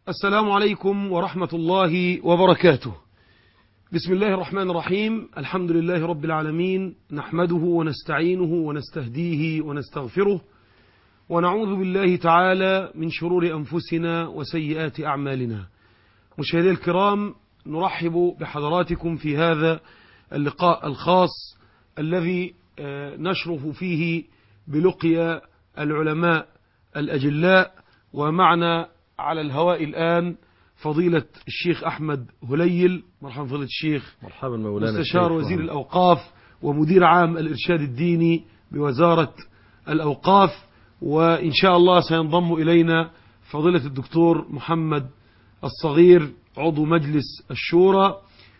السلام عليكم ورحمة الله وبركاته. بسم الله الرحمن الرحيم. الحمد لله رب العالمين، نحمده ونستعينه ونستهديه ونستغفره، ونعوذ بالله تعالى من شرور أنفسنا وسيئات أعمالنا. مشاهدي الكرام، نرحب بحضراتكم في هذا اللقاء الخاص الذي نشرف فيه بلقيا العلماء الأجلاء، ومعنا على الهواء الآن فضيلة الشيخ أحمد هليل. مرحبا فضيلة الشيخ. مرحبا مولانا. مستشار وزير الأوقاف ومدير عام الإرشاد الديني بوزارة الأوقاف. وإن شاء الله سينضم إلينا فضيلة الدكتور محمد الصغير عضو مجلس الشورى،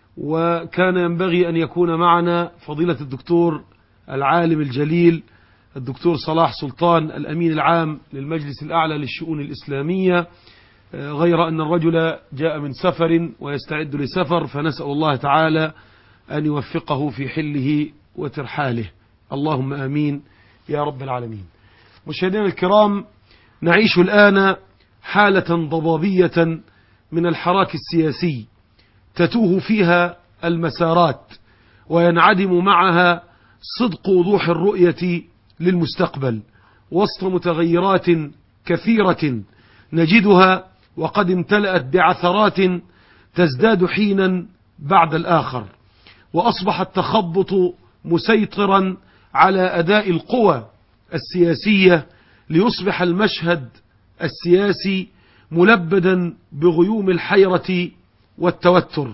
وكان ينبغي أن يكون معنا فضيلة الدكتور العالم الجليل الدكتور صلاح سلطان الأمين العام للمجلس الأعلى للشؤون الإسلامية، غير أن الرجل جاء من سفر ويستعد لسفر، فنسأل الله تعالى أن يوفقه في حله وترحاله، اللهم آمين يا رب العالمين. مشاهدينا الكرام، نعيش الآن حالة ضبابية من الحراك السياسي تتوه فيها المسارات، وينعدم معها صدق وضوح الرؤية للمستقبل، وسط متغيرات كثيرة نجدها وقد امتلأت بعثرات تزداد حينا بعد الآخر، وأصبح التخبط مسيطرا على أداء القوى السياسية، ليصبح المشهد السياسي ملبدا بغيوم الحيرة والتوتر،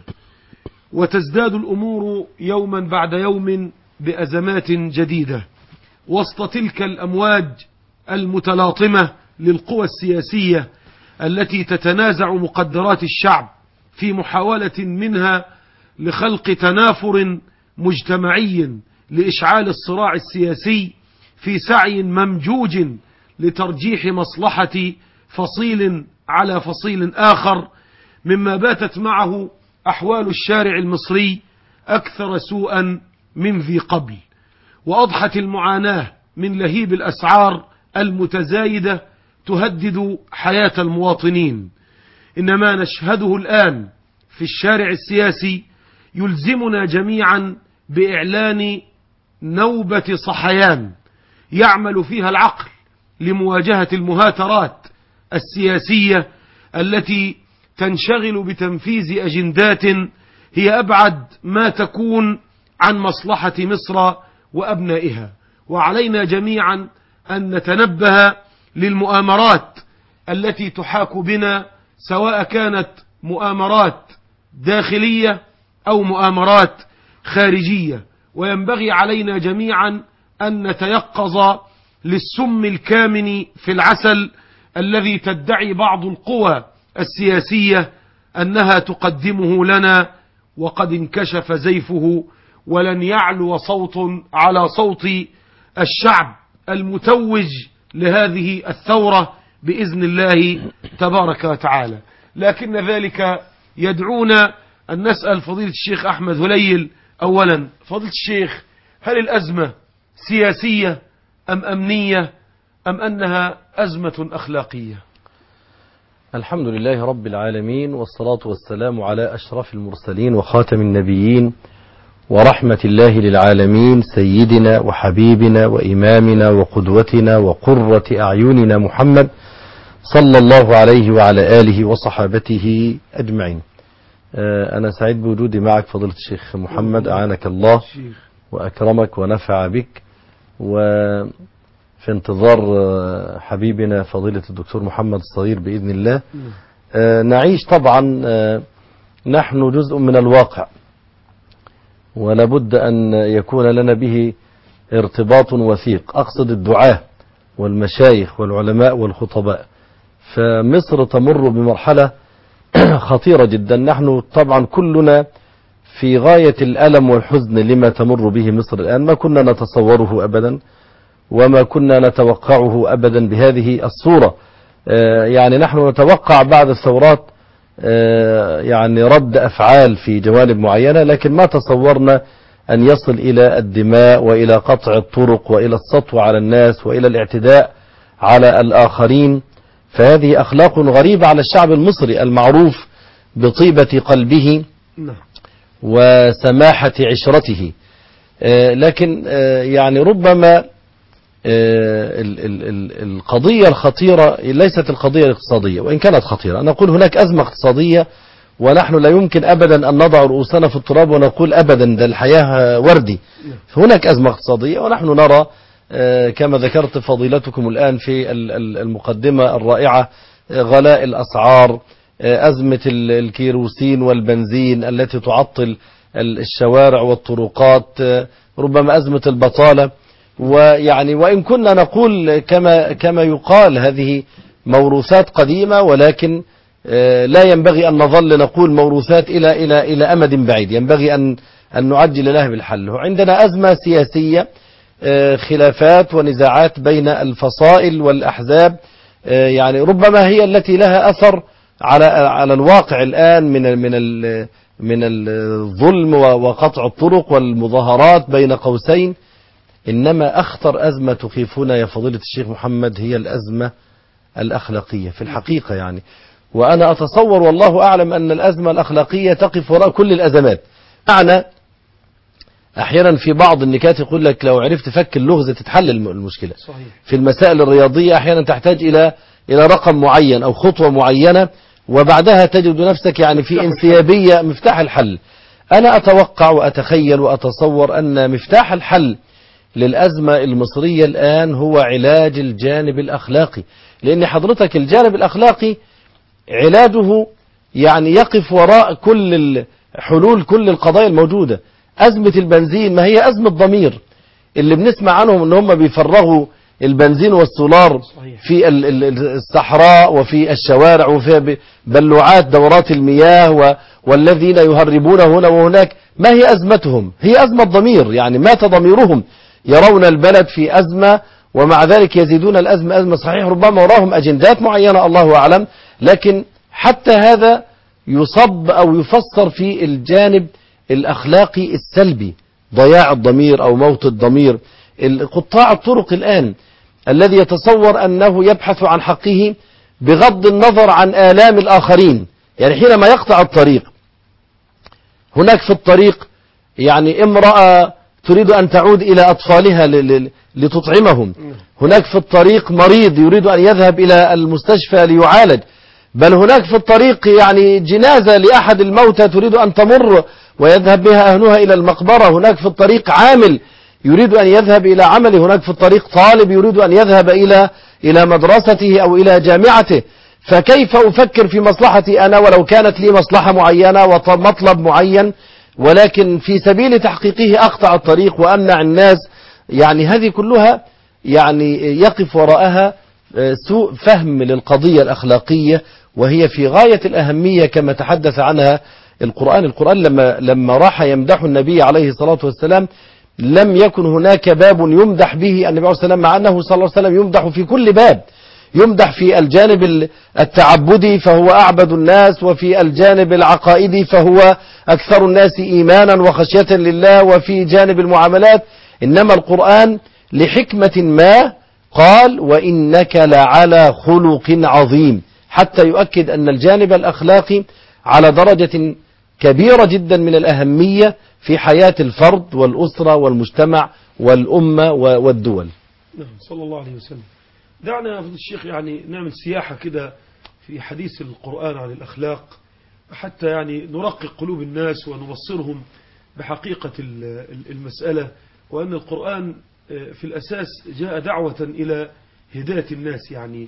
وتزداد الأمور يوما بعد يوم بأزمات جديدة. وسط تلك الأمواج المتلاطمة للقوى السياسية التي تتنازع مقدرات الشعب في محاولة منها لخلق تنافر مجتمعي لإشعال الصراع السياسي، في سعي ممجوج لترجيح مصلحة فصيل على فصيل آخر، مما باتت معه أحوال الشارع المصري أكثر سوءا من ذي قبل، وأضحت المعاناة من لهيب الأسعار المتزايدة تهدد حياة المواطنين. إنما نشهده الآن في الشارع السياسي يلزمنا جميعا بإعلان نوبة صحيان يعمل فيها العقل لمواجهة المهاترات السياسية التي تنشغل بتنفيذ أجندات هي أبعد ما تكون عن مصلحة مصر وأبنائها. وعلينا جميعا أن نتنبه للمؤامرات التي تحاك بنا، سواء كانت مؤامرات داخلية أو مؤامرات خارجية، وينبغي علينا جميعا أن نتيقظ للسم الكامن في العسل الذي تدعي بعض القوى السياسية أنها تقدمه لنا، وقد انكشف زيفه، ولن يعلو صوت على صوت الشعب المتوج لهذه الثورة بإذن الله تبارك وتعالى. لكن ذلك يدعونا أن نسأل فضيلة الشيخ أحمد هليل أولا، فضيلة الشيخ، هل الأزمة سياسية أم أمنية أم أنها أزمة أخلاقية؟ الحمد لله رب العالمين، والصلاة والسلام على أشرف المرسلين وخاتم النبيين ورحمة الله للعالمين، سيدنا وحبيبنا وإمامنا وقدوتنا وقرة أعيننا محمد صلى الله عليه وعلى آله وصحابته أجمعين. أنا سعيد بوجودي معك فضيلة الشيخ محمد، أعانك الله وأكرمك ونفع بك، وفي انتظار حبيبنا فضيلة الدكتور محمد الصغير بإذن الله. نعيش طبعا، نحن جزء من الواقع، ولابد أن يكون لنا به ارتباط وثيق، أقصد الدعاة والمشايخ والعلماء والخطباء. فمصر تمر بمرحلة خطيرة جدا، نحن طبعا كلنا في غاية الألم والحزن لما تمر به مصر الآن، ما كنا نتصوره أبدا وما كنا نتوقعه أبدا بهذه الصورة. يعني نحن نتوقع بعد الثورات يعني رد أفعال في جوانب معينة، لكن ما تصورنا أن يصل إلى الدماء وإلى قطع الطرق وإلى السطو على الناس وإلى الاعتداء على الآخرين. فهذه أخلاق غريبة على الشعب المصري المعروف بطيبة قلبه وسماحة عشرته. لكن يعني ربما القضية الخطيرة ليست القضية الاقتصادية، وإن كانت خطيرة. أنا أقول هناك أزمة اقتصادية، ونحن لا يمكن أبدا أن نضع رؤوسنا في التراب ونقول أبدا ده الحياة وردي. هناك أزمة اقتصادية، ونحن نرى كما ذكرت فضيلتكم الآن في المقدمة الرائعة غلاء الأسعار، أزمة الكيروسين والبنزين التي تعطل الشوارع والطرقات، ربما أزمة البطالة. ويعني وإن كنا نقول كما يقال هذه موروثات قديمة، ولكن لا ينبغي أن نظل نقول موروثات إلى أمد بعيد، ينبغي أن نعجل لها بالحل. عندنا أزمة سياسية، خلافات ونزاعات بين الفصائل والأحزاب، يعني ربما هي التي لها أثر على الواقع الآن من الظلم وقطع الطرق والمظاهرات بين قوسين. إنما أخطر أزمة تخيفنا يا فضيلة الشيخ محمد هي الأزمة الأخلاقية في الحقيقة يعني. وأنا أتصور والله أعلم أن الأزمة الأخلاقية تقف وراء كل الأزمات. معنى أحيانا في بعض النكات يقول لك لو عرفت فك اللغز تتحل المشكلة. صحيح. في المسائل الرياضية أحيانا تحتاج إلى رقم معين أو خطوة معينة، وبعدها تجد نفسك يعني في انسيابية مفتاح الحل. أنا أتوقع وأتخيل وأتصور أن مفتاح الحل للأزمة المصرية الآن هو علاج الجانب الأخلاقي، لأن حضرتك الجانب الأخلاقي علاجه يعني يقف وراء كل حلول كل القضايا الموجودة. أزمة البنزين ما هي أزمة ضمير، اللي بنسمع عنهم ان هم بيفرغوا البنزين والسولار في الصحراء وفي الشوارع وفي بلوعات دورات المياه، والذين يهربون هنا وهناك. ما هي أزمتهم؟ هي أزمة ضمير، يعني مات ضميرهم، يرون البلد في أزمة ومع ذلك يزيدون الأزمة أزمة. صحيح ربما وراهم أجندات معينة الله أعلم، لكن حتى هذا يصب أو يفسر في الجانب الأخلاقي السلبي، ضياع الضمير أو موت الضمير. قطاع الطرق الآن الذي يتصور أنه يبحث عن حقه بغض النظر عن آلام الآخرين، يعني حينما يقطع الطريق هناك في الطريق يعني امرأة تريد أن تعود إلى أطفالها لتطعمهم، هناك في الطريق مريض يريد أن يذهب إلى المستشفى ليعالج، بل هناك في الطريق يعني جنازة لأحد الموتى تريد أن تمر ويذهب بها أهلها إلى المقبرة، هناك في الطريق عامل يريد أن يذهب إلى عمله، هناك في الطريق طالب يريد أن يذهب إلى مدرسته أو إلى جامعته. فكيف أفكر في مصلحتي أنا ولو كانت لي مصلحة معينة ومطلب معين، ولكن في سبيل تحقيقه أقطع الطريق وأمنع الناس؟ يعني هذه كلها يعني يقف وراءها سوء فهم للقضية الأخلاقية، وهي في غاية الأهمية كما تحدث عنها القرآن. لما راح يمدح النبي عليه الصلاة والسلام لم يكن هناك باب يمدح به النبي عليه الصلاة والسلام، مع أنه صلى الله عليه وسلم يمدح في كل باب. يمدح في الجانب التعبدي فهو أعبد الناس، وفي الجانب العقائدي فهو أكثر الناس إيمانا وخشية لله، وفي جانب المعاملات. إنما القرآن لحكمة ما قال وإنك لعلى خلق عظيم، حتى يؤكد أن الجانب الأخلاقي على درجة كبيرة جدا من الأهمية في حياة الفرد والأسرة والمجتمع والأمة والدول. نعم صلى الله عليه وسلم. دعنا في الشيخ يعني نعمل سياحة كده في حديث القرآن عن الأخلاق، حتى يعني نرقق قلوب الناس ونبصرهم بحقيقة المسألة، وأن القرآن في الأساس جاء دعوة إلى هداية الناس. يعني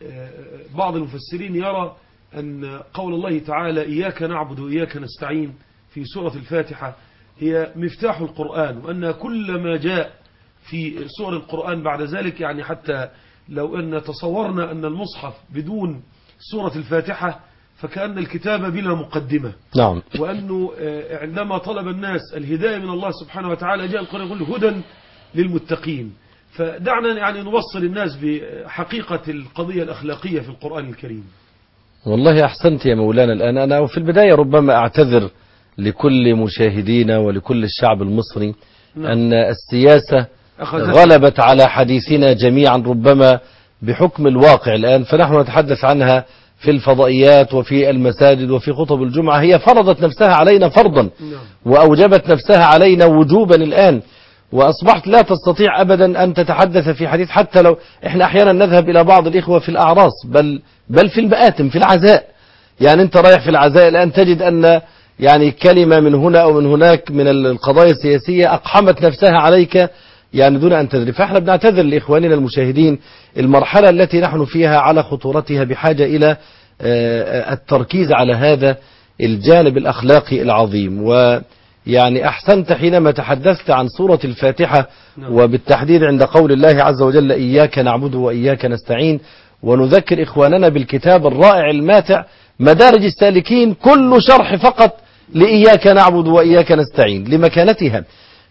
بعض المفسرين يرى أن قول الله تعالى إياك نعبد وإياك نستعين في سورة الفاتحة هي مفتاح القرآن، وأن كل ما جاء في سور القرآن بعد ذلك، يعني حتى لو أن تصورنا أن المصحف بدون سورة الفاتحة فكأن الكتاب بلا مقدمة. نعم. وأنه عندما طلب الناس الهداية من الله سبحانه وتعالى جاء القرآن يقول هدى للمتقين. فدعنا يعني نوصل الناس بحقيقة القضية الأخلاقية في القرآن الكريم. والله أحسنت يا مولانا. الآن أنا وفي البداية ربما أعتذر لكل مشاهدينا ولكل الشعب المصري أن السياسة غلبت على حديثنا جميعا، ربما بحكم الواقع الآن، فنحن نتحدث عنها في الفضائيات وفي المساجد وفي خطب الجمعة. هي فرضت نفسها علينا فرضا وأوجبت نفسها علينا وجوبا الآن، وأصبحت لا تستطيع أبدا أن تتحدث في حديث، حتى لو إحنا أحيانا نذهب إلى بعض الإخوة في الأعراس، بل في المآتم، في العزاء. يعني أنت رايح في العزاء الآن تجد أن يعني كلمة من هنا أو من هناك من القضايا السياسية أقحمت نفسها عليك يعني دون أن تدري. فإحنا بنعتذر لإخواننا المشاهدين، المرحلة التي نحن فيها على خطورتها بحاجة إلى التركيز على هذا الجانب الأخلاقي العظيم. ويعني أحسنت حينما تحدثت عن سورة الفاتحة، وبالتحديد عند قول الله عز وجل إياك نعبد وإياك نستعين. ونذكر إخواننا بالكتاب الرائع الماتع مدارج السالكين، كل شرح فقط لإياك نعبد وإياك نستعين لمكانتها.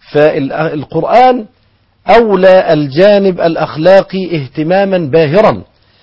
فالقرآن أولى الجانب الأخلاقي اهتماما باهرا.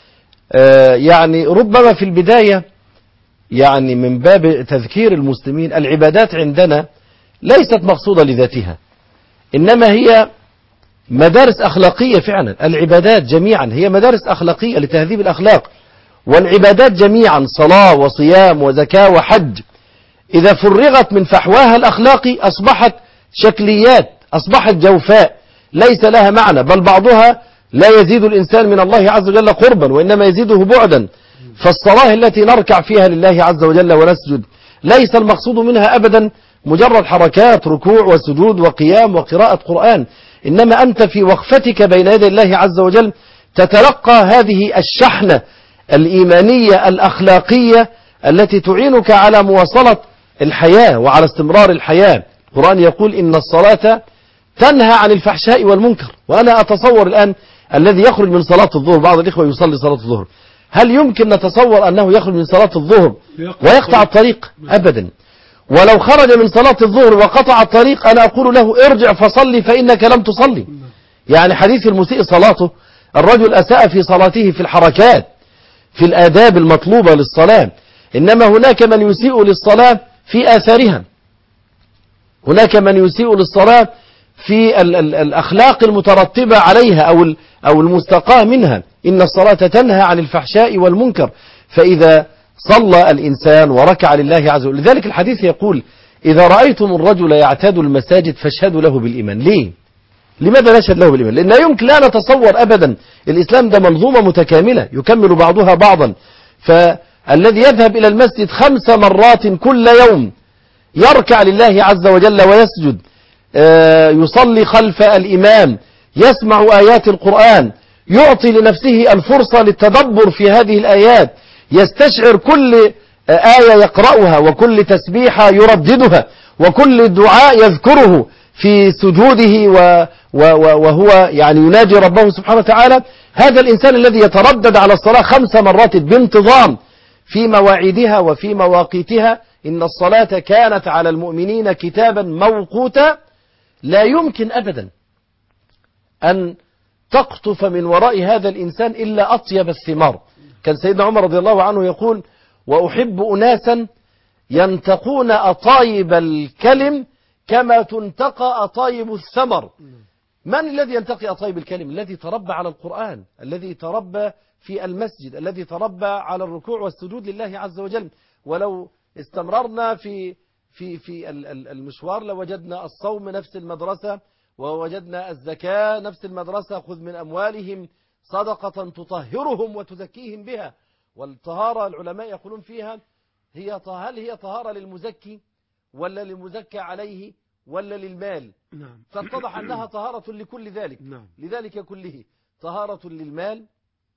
يعني ربما في البداية يعني من باب تذكير المسلمين، العبادات عندنا ليست مقصودة لذاتها، إنما هي مدارس أخلاقية فعلا. العبادات جميعا هي مدارس أخلاقية لتهذيب الأخلاق، والعبادات جميعا صلاة وصيام وزكاة وحج إذا فرغت من فحواها الأخلاقي أصبحت شكليات، أصبحت جوفاء ليس لها معنى، بل بعضها لا يزيد الإنسان من الله عز وجل قربا وإنما يزيده بعدا. فالصلاة التي نركع فيها لله عز وجل ونسجد ليس المقصود منها أبدا مجرد حركات ركوع وسجود وقيام وقراءة قرآن، إنما أنت في وقفتك بين يدي الله عز وجل تتلقى هذه الشحنة الإيمانية الأخلاقية التي تعينك على مواصلة الحياة وعلى استمرار الحياة. القرآن يقول إن الصلاة تنهى عن الفحشاء والمنكر. وأنا أتصور الآن الذي يخرج من صلاة الظهر، بعض الإخوة يصلي صلاة الظهر، هل يمكن نتصور أنه يخرج من صلاة الظهر ويقطع الطريق؟ أبدا. ولو خرج من صلاة الظهر وقطع الطريق أنا أقول له ارجع فصلي فإنك لم تصلي. يعني حديث المسيء صلاته، الرجل أساء في صلاته في الحركات، في الآداب المطلوبة للصلاة، إنما هناك من يسيء للصلاة في آثارها، هناك من يسيء للصلاة في الأخلاق المترتبة عليها أو المستقاة منها. إن الصلاة تنهى عن الفحشاء والمنكر. فإذا صلى الإنسان وركع لله عز وجل، لذلك الحديث يقول إذا رأيتم الرجل يعتاد المساجد فاشهدوا له بالإيمان. ليه؟ لماذا نشهد له بالإيمان؟ لأن يمكن لا نتصور أبدا، الإسلام ده منظومة متكاملة يكمل بعضها بعضا. فالذي يذهب إلى المسجد 5 مرات كل يوم يركع لله عز وجل ويسجد، يصلي خلف الإمام، يسمع آيات القرآن، يعطي لنفسه الفرصة للتدبر في هذه الآيات، يستشعر كل آية يقرأها وكل تسبيحة يرددها وكل دعاء يذكره في سجوده وهو يعني يناجي ربه سبحانه وتعالى. هذا الإنسان الذي يتردد على الصلاة 5 مرات بانتظام في مواعيدها وفي مواقيتها، إن الصلاة كانت على المؤمنين كتابا موقوتا، لا يمكن أبدا أن تقطف من وراء هذا الإنسان إلا أطيب الثمار. كان سيدنا عمر رضي الله عنه يقول وأحب أناسا ينتقون أطايب الكلم كما تنتقى أطايب الثمر. من الذي ينتقي أطايب الكلم؟ الذي تربى على القرآن، الذي تربى في المسجد، الذي تربى على الركوع والسجود لله عز وجل. ولو استمررنا في المشوار لوجدنا الصوم نفس المدرسة، ووجدنا الزكاة نفس المدرسة، خذ من أموالهم صدقة تطهرهم وتزكيهم بها. والطهارة العلماء يقولون فيها هل هي طهارة للمزكي ولا للمزكى عليه ولا للمال؟ نعم. فاتضح أنها طهارة لكل ذلك. نعم. لذلك كله طهارة للمال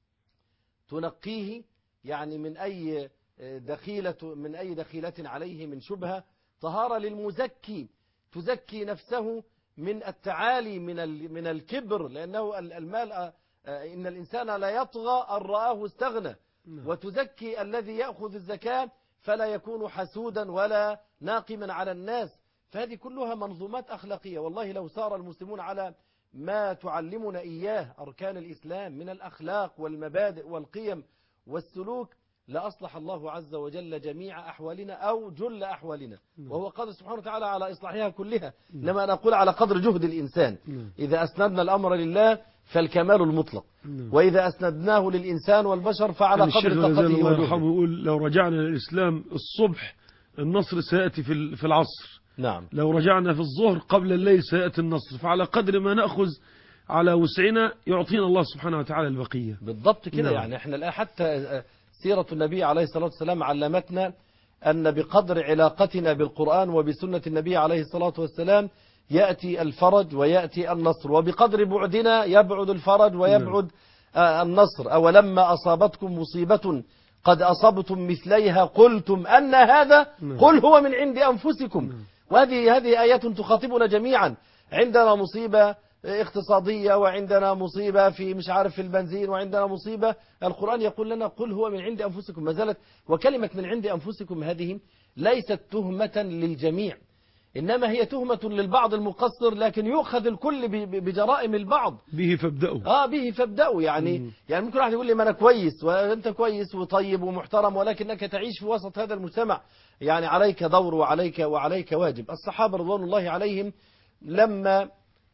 تنقيه يعني من أي دخيلة عليه من شبهة. طهارة للمزكي تزكي نفسه من التعالي من الكبر، لأنه المال إن الإنسان لا يطغى أن رآه استغنى. وتزكي الذي يأخذ الزكاة فلا يكون حسودا ولا ناقما على الناس. فهذه كلها منظومات أخلاقية. والله لو سار المسلمون على ما تعلمنا إياه أركان الإسلام من الأخلاق والمبادئ والقيم والسلوك لأصلح الله عز وجل جميع أحوالنا أو جل أحوالنا، وهو قادر سبحانه وتعالى على إصلاحها كلها. إنما نقول على قدر جهد الإنسان. إذا أسندنا الأمر لله فالكمال المطلق، وإذا أسندناه للإنسان والبشر فعلى كان قدر الشيخ الغزالي طاقته الله يرحمه وجهده. يقول لو رجعنا للإسلام الصبح النصر سيأتي في العصر، نعم. لو رجعنا في الظهر قبل الليل سيأتي النصر، فعلى قدر ما نأخذ على وسعنا يعطينا الله سبحانه وتعالى البقية. بالضبط كده. نعم. يعني احنا الآن حتى سيرة النبي عليه الصلاة والسلام علمتنا أن بقدر علاقتنا بالقرآن وبسنة النبي عليه الصلاة والسلام يأتي الفرج ويأتي النصر، وبقدر بعدنا يبعد الفرج ويبعد النصر. أولما أصابتكم مصيبة قد أصبتم مثليها قلتم أن هذا قل هو من عند أنفسكم. وهذه آيات تخاطبنا جميعا. عندنا مصيبة اقتصادية، وعندنا مصيبة في مش عارف في البنزين، وعندنا مصيبة، القرآن يقول لنا قل هو من عند أنفسكم. ما زالت وكلمة من عند أنفسكم هذه ليست تهمة للجميع، إنما هي تهمة للبعض المقصر، لكن يؤخذ الكل بجرائم البعض. به فابدأوا. به فابدأوا. يعني ممكن واحد يقول لي ما أنا كويس، وأنت كويس وطيب ومحترم، ولكنك تعيش في وسط هذا المجتمع، يعني عليك دور وعليك واجب. الصحابة رضوان الله عليهم لما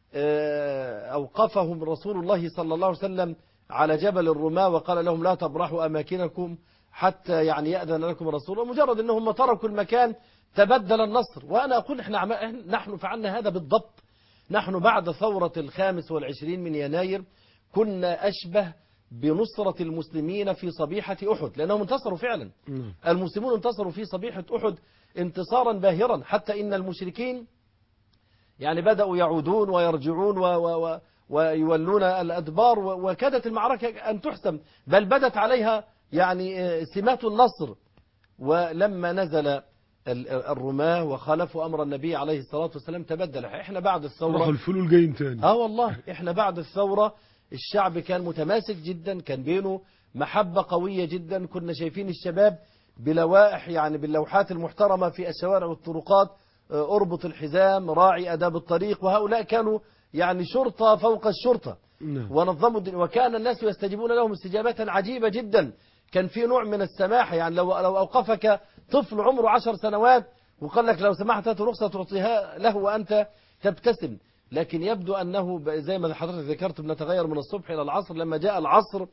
أوقفهم رسول الله صلى الله عليه وسلم على جبل الرماة وقال لهم لا تبرحوا أماكنكم حتى يعني يأذن لكم الرسول، ومجرد أنهم تركوا المكان تبدل النصر. وأنا أقول نحن فعلنا هذا بالضبط. نحن بعد ثورة 25 من يناير كنا أشبه بنصرة المسلمين في صبيحة أحد، لأنهم انتصروا فعلا. المسلمون انتصروا في صبيحة أحد انتصارا باهرا، حتى إن المشركين يعني بدأوا يعودون ويرجعون ويولون الأدبار، وكادت المعركة أن تحسم، بل بدت عليها يعني سمات النصر. ولما نزل الرماة وخالفوا أمر النبي عليه الصلاة والسلام تبدل. احنا بعد الثورة راحوا الفلول جايين تاني. والله احنا بعد الثورة الشعب كان متماسك جدا، كان بينه محبة قوية جدا. كنا شايفين الشباب بلوائح، يعني باللوحات المحترمة في الشوارع والطرقات، اربط الحزام، راعي أداب الطريق، وهؤلاء كانوا يعني شرطة فوق الشرطة. ونظموا وكان الناس يستجيبون لهم استجابة عجيبة جدا. كان في نوع من السماحة، يعني لو أوقفك طفل عمره 10 سنوات وقال لك لو سمحت هات رخصة تعطيها له وأنت تبتسم. لكن يبدو أنه زي ما حضرتك ذكرت بنتغير من الصبح إلى العصر. لما جاء العصر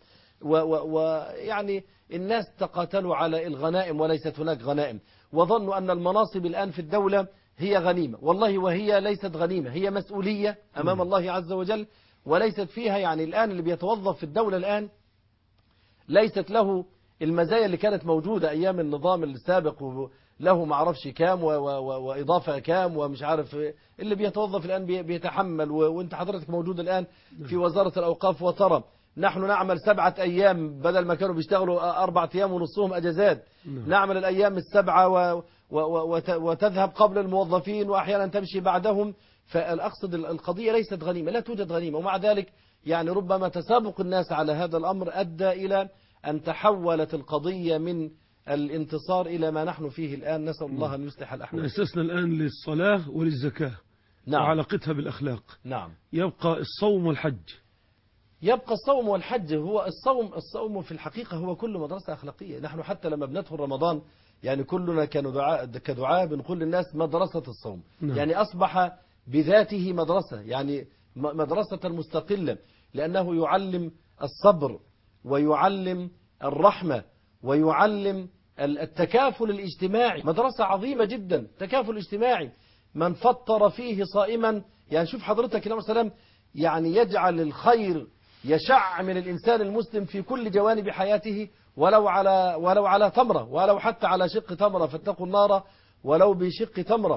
ويعني الناس تقاتلوا على الغنائم وليست هناك غنائم، وظنوا أن المناصب الآن في الدولة هي غنيمة. والله وهي ليست غنيمة، هي مسؤولية أمام الله عز وجل، وليست فيها يعني الآن اللي بيتوظف في الدولة الآن ليست له المزايا اللي كانت موجودة أيام النظام السابق، له معرفش كام وإضافة كام ومش عارف. اللي بيتوظف الآن بيتحمل، وانت حضرتك موجود الآن في وزارة الأوقاف وترى نحن نعمل 7 أيام بدل ما كانوا بيشتغلوا 4 أيام ونصهم أجازات. نعمل الأيام ال7 وتذهب قبل الموظفين وأحيانا تمشي بعدهم. فالأقصد القضية ليست غنيمة، لا توجد غنيمة. ومع ذلك يعني ربما تسابق الناس على هذا الأمر أدى إلى أن تحولت القضية من الانتصار إلى ما نحن فيه الآن. نسأل الله أن يصلح الأحوال. أسسنا الآن للصلاة وللزكاة. نعم. وعلاقتها بالأخلاق. نعم. يبقى الصوم والحج. يبقى الصوم والحج. هو الصوم في الحقيقة هو كل مدرسة أخلاقية. نحن حتى لما بندخل رمضان يعني كلنا كدعاء بنقول للناس مدرسة الصوم. نعم. يعني أصبح بذاته مدرسة، يعني مدرسة مستقلة، لأنه يعلم الصبر ويعلم الرحمة ويعلم التكافل الاجتماعي. مدرسة عظيمة جدا، تكافل اجتماعي. من فطر فيه صائما، يعني شوف حضرتك النبي صلى الله عليه وسلم يعني يجعل الخير يشع من الإنسان المسلم في كل جوانب حياته، ولو على تمرة، ولو حتى على شق تمرة، فاتقوا النار ولو بشق تمرة.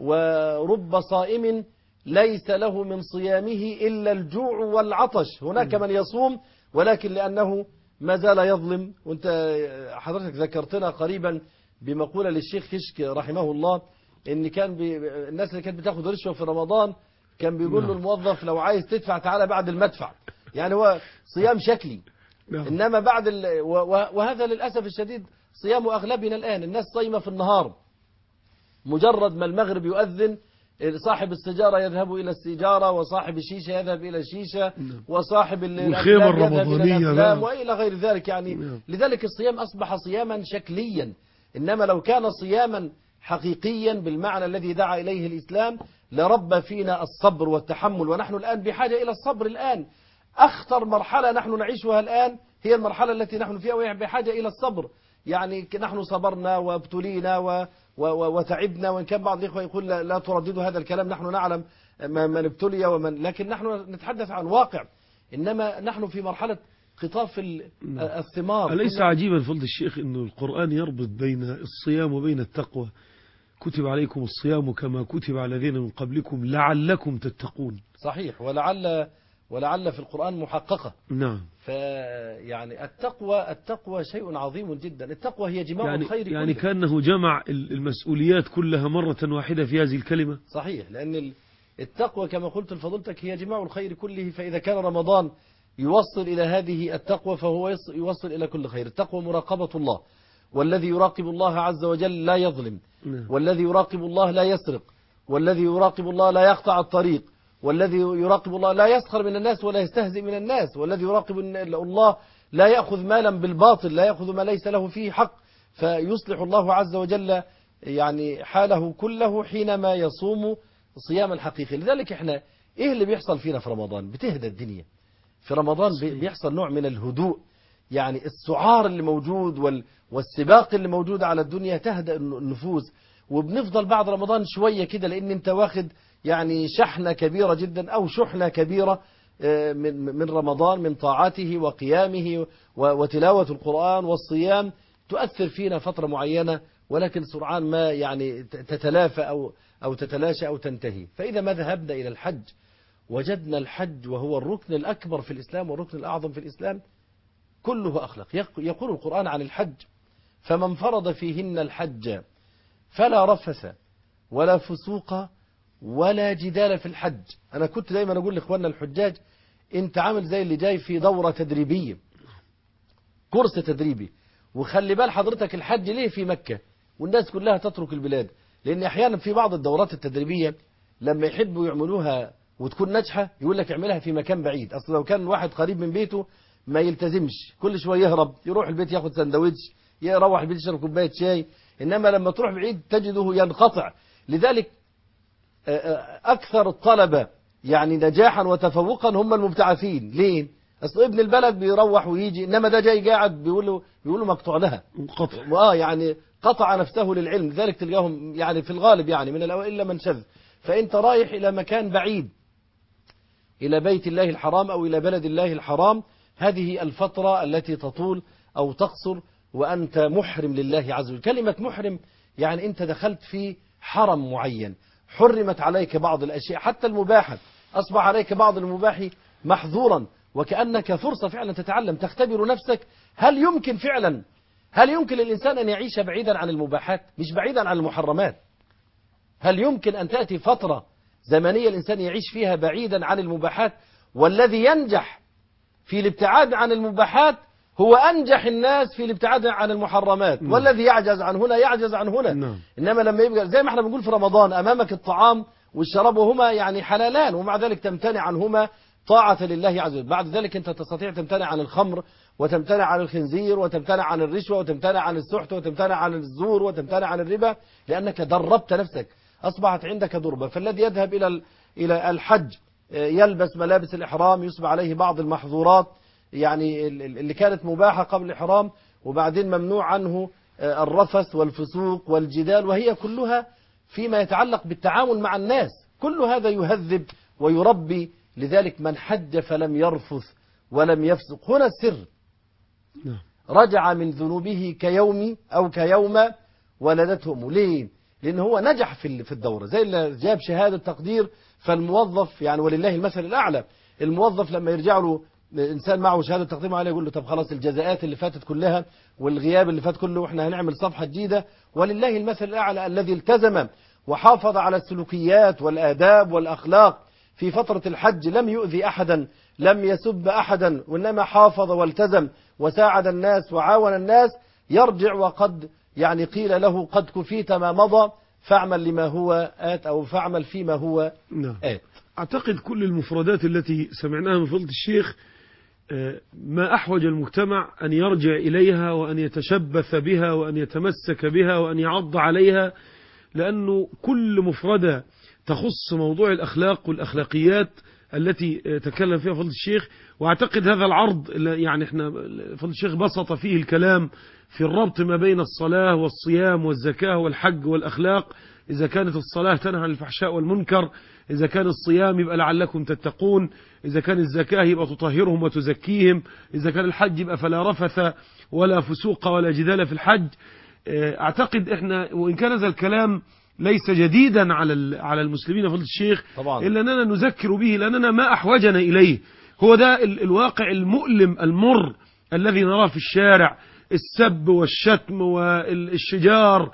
ورب صائم ليس له من صيامه إلا الجوع والعطش. هناك من يصوم ولكن لأنه ما زال يظلم. وانت حضرتك ذكرتنا قريبا بمقولة للشيخ كشك رحمه الله، ان كان الناس اللي كانت بتاخد رشوة في رمضان كان بيقول له الموظف لو عايز تدفع تعالى بعد المدفع. يعني هو صيام شكلي. إنما بعد وهذا للأسف الشديد صيام أغلبنا الآن. الناس صايمة في النهار، مجرد ما المغرب يؤذن صاحب السجارة يذهب إلى السجارة، وصاحب الشيشة يذهب إلى الشيشة، وصاحب الأفلام يذهب إلى الأفلام وإلى غير ذلك. يعني لذلك الصيام أصبح صياما شكليا. إنما لو كان صياما حقيقيا بالمعنى الذي دعا إليه الإسلام لرب فينا الصبر والتحمل. ونحن الآن بحاجة إلى الصبر. الآن أخطر مرحلة نحن نعيشها الآن هي المرحلة التي نحن فيها، وهي بحاجة إلى الصبر. يعني نحن صبرنا وابتلينا وتعبنا، وإن كان بعض الإخوة يقول لا ترددوا هذا الكلام، نحن نعلم من ابتلي لكن نحن نتحدث عن واقع. إنما نحن في مرحلة قطاف الثمار. أليس عجيبا فضل الشيخ أن القرآن يربط بين الصيام وبين التقوى؟ كتب عليكم الصيام كما كتب على الذين من قبلكم لعلكم تتقون. صحيح، ولعل في القرآن محققة. نعم. فيعني التقوى شيء عظيم جدا. التقوى هي جماع الخير يعني كله. كأنه جمع المسؤوليات كلها مرة واحدة في هذه الكلمة. صحيح، لأن التقوى كما قلت لفضيلتك هي جماع الخير كله. فإذا كان رمضان يوصل إلى هذه التقوى فهو يوصل إلى كل خير. التقوى مراقبة الله، والذي يراقب الله عز وجل لا يظلم، والذي يراقب الله لا يسرق، والذي يراقب الله لا يقطع الطريق، والذي يراقب الله لا يسخر من الناس ولا يستهزئ من الناس، والذي يراقب الله لا يأخذ مالا بالباطل، لا يأخذ ما ليس له فيه حق. فيصلح الله عز وجل يعني حاله كله حينما يصوم صياما حقيقي. لذلك احنا ايه اللي بيحصل فينا في رمضان؟ بتهدى الدنيا في رمضان، بيحصل نوع من الهدوء. يعني السعار اللي موجود والسباق اللي موجود على الدنيا تهدأ النفوس. وبنفضل بعد رمضان شوية كده، لأن انت واخد يعني شحنة كبيرة جدا أو شحنة كبيرة من رمضان، من طاعته وقيامه وتلاوة القرآن والصيام، تؤثر فينا فترة معينة، ولكن سرعان ما يعني تتلافى أو تتلاشى أو تنتهي. فإذا ما ذهبنا إلى الحج وجدنا الحج وهو الركن الأكبر في الإسلام والركن الأعظم في الإسلام، كله أخلاق. يقول القرآن عن الحج: فمن فرض فيهن الحج فلا رفث ولا فسوق ولا جدال في الحج. أنا كنت دايما أقول لإخواننا الحجاج: أنت عامل زي اللي جاي في دورة تدريبية، كورس تدريبي. وخلي بال حضرتك الحج ليه في مكة والناس كلها تترك البلاد؟ لأن أحيانا في بعض الدورات التدريبية لما يحبوا يعملوها وتكون ناجحة يقول لك اعملها في مكان بعيد. أصل لو كان واحد قريب من بيته ما يلتزمش، كل شوية يهرب، يروح البيت ياخد سندوتش، يروح البيت يشرب كوباية شاي. إنما لما تروح بعيد تجده ينقطع. لذلك أكثر الطلبة يعني نجاحا وتفوقا هم المبتعثين. ليه؟ أصل ابن البلد بيروح ويجي، إنما ده جاي قاعد بيقول له مقطوع لها، يعني قطع نفسه للعلم. لذلك تلقاهم يعني في الغالب يعني من الأوائل إلا من شذ. فأنت رايح إلى مكان بعيد، إلى بيت الله الحرام أو إلى بلد الله الحرام، هذه الفترة التي تطول أو تقصر وأنت محرم لله عز وجل. كلمة محرم يعني أنت دخلت في حرم معين، حرمت عليك بعض الأشياء، حتى المباحة أصبح عليك بعض المباح محظورا، وكأنك فرصة فعلا تتعلم، تختبر نفسك. هل يمكن للإنسان أن يعيش بعيدا عن المباحات، مش بعيدا عن المحرمات؟ هل يمكن أن تأتي فترة زمنية الإنسان يعيش فيها بعيدا عن المباحات؟ والذي ينجح في الابتعاد عن المباحات هو أنجح الناس في الابتعاد عن المحرمات. والذي يعجز عن هنا يعجز عن هنا. إنما لما يبقى زي ما احنا بنقول في رمضان أمامك الطعام والشراب وهما يعني حلالان، ومع ذلك تمتنع عنهما طاعة لله عز وجل. بعد ذلك أنت تستطيع تمتنع عن الخمر، وتمتنع عن الخنزير، وتمتنع عن الرشوة، وتمتنع عن السحت، وتمتنع عن الزور، وتمتنع عن الربا، لأنك دربت نفسك، أصبحت عندك دربة. فالذي يذهب إلى الحج يلبس ملابس الإحرام، يصبح عليه بعض المحظورات يعني اللي كانت مباحة قبل الإحرام، وبعدين ممنوع عنه الرفث والفسوق والجدال، وهي كلها فيما يتعلق بالتعامل مع الناس. كل هذا يهذب ويربي. لذلك من حج فلم يرفث ولم يفسق، هنا السر، رجع من ذنوبه كيوم أو كيوم ولدته أمه. ليه؟ لأن هو نجح في الدورة، زي اللي جاب شهادة تقدير. فالموظف يعني ولله المثل الأعلى، الموظف لما يرجع له إنسان معه شهادة تقدير عليه يقول له طب خلاص الجزاءات اللي فاتت كلها والغياب اللي فات كله وإحنا هنعمل صفحة جديدة. ولله المثل الأعلى الذي التزم وحافظ على السلوكيات والآداب والأخلاق في فترة الحج، لم يؤذي أحدا، لم يسب أحدا، وإنما حافظ والتزم وساعد الناس وعاون الناس، يرجع وقد يعني قيل له قد كفيت ما مضى فاعمل لما هو آت، أو فاعمل فيما هو آت. أعتقد كل المفردات التي سمعناها من فضيلة الشيخ ما أحوج المجتمع أن يرجع إليها وأن يتشبث بها وأن يتمسك بها وأن يعض عليها، لأنه كل مفردة تخص موضوع الأخلاق والأخلاقيات التي تكلم فيها فضل الشيخ. واعتقد هذا العرض يعني احنا فضل الشيخ بسط فيه الكلام في الربط ما بين الصلاة والصيام والزكاة والحج والأخلاق. إذا كانت الصلاة تنهى عن الفحشاء والمنكر، إذا كان الصيام يبقى لعلكم تتقون، إذا كان الزكاة يبقى تطهرهم وتزكيهم، إذا كان الحج يبقى فلا رفث ولا فسوق ولا جدال في الحج. أعتقد إحنا وإن كان هذا الكلام ليس جديدا على المسلمين فضل الشيخ طبعا. إلا أننا نذكر به لأننا ما أحوجنا إليه. هو ده الواقع المؤلم المر الذي نراه في الشارع، السب والشتم والشجار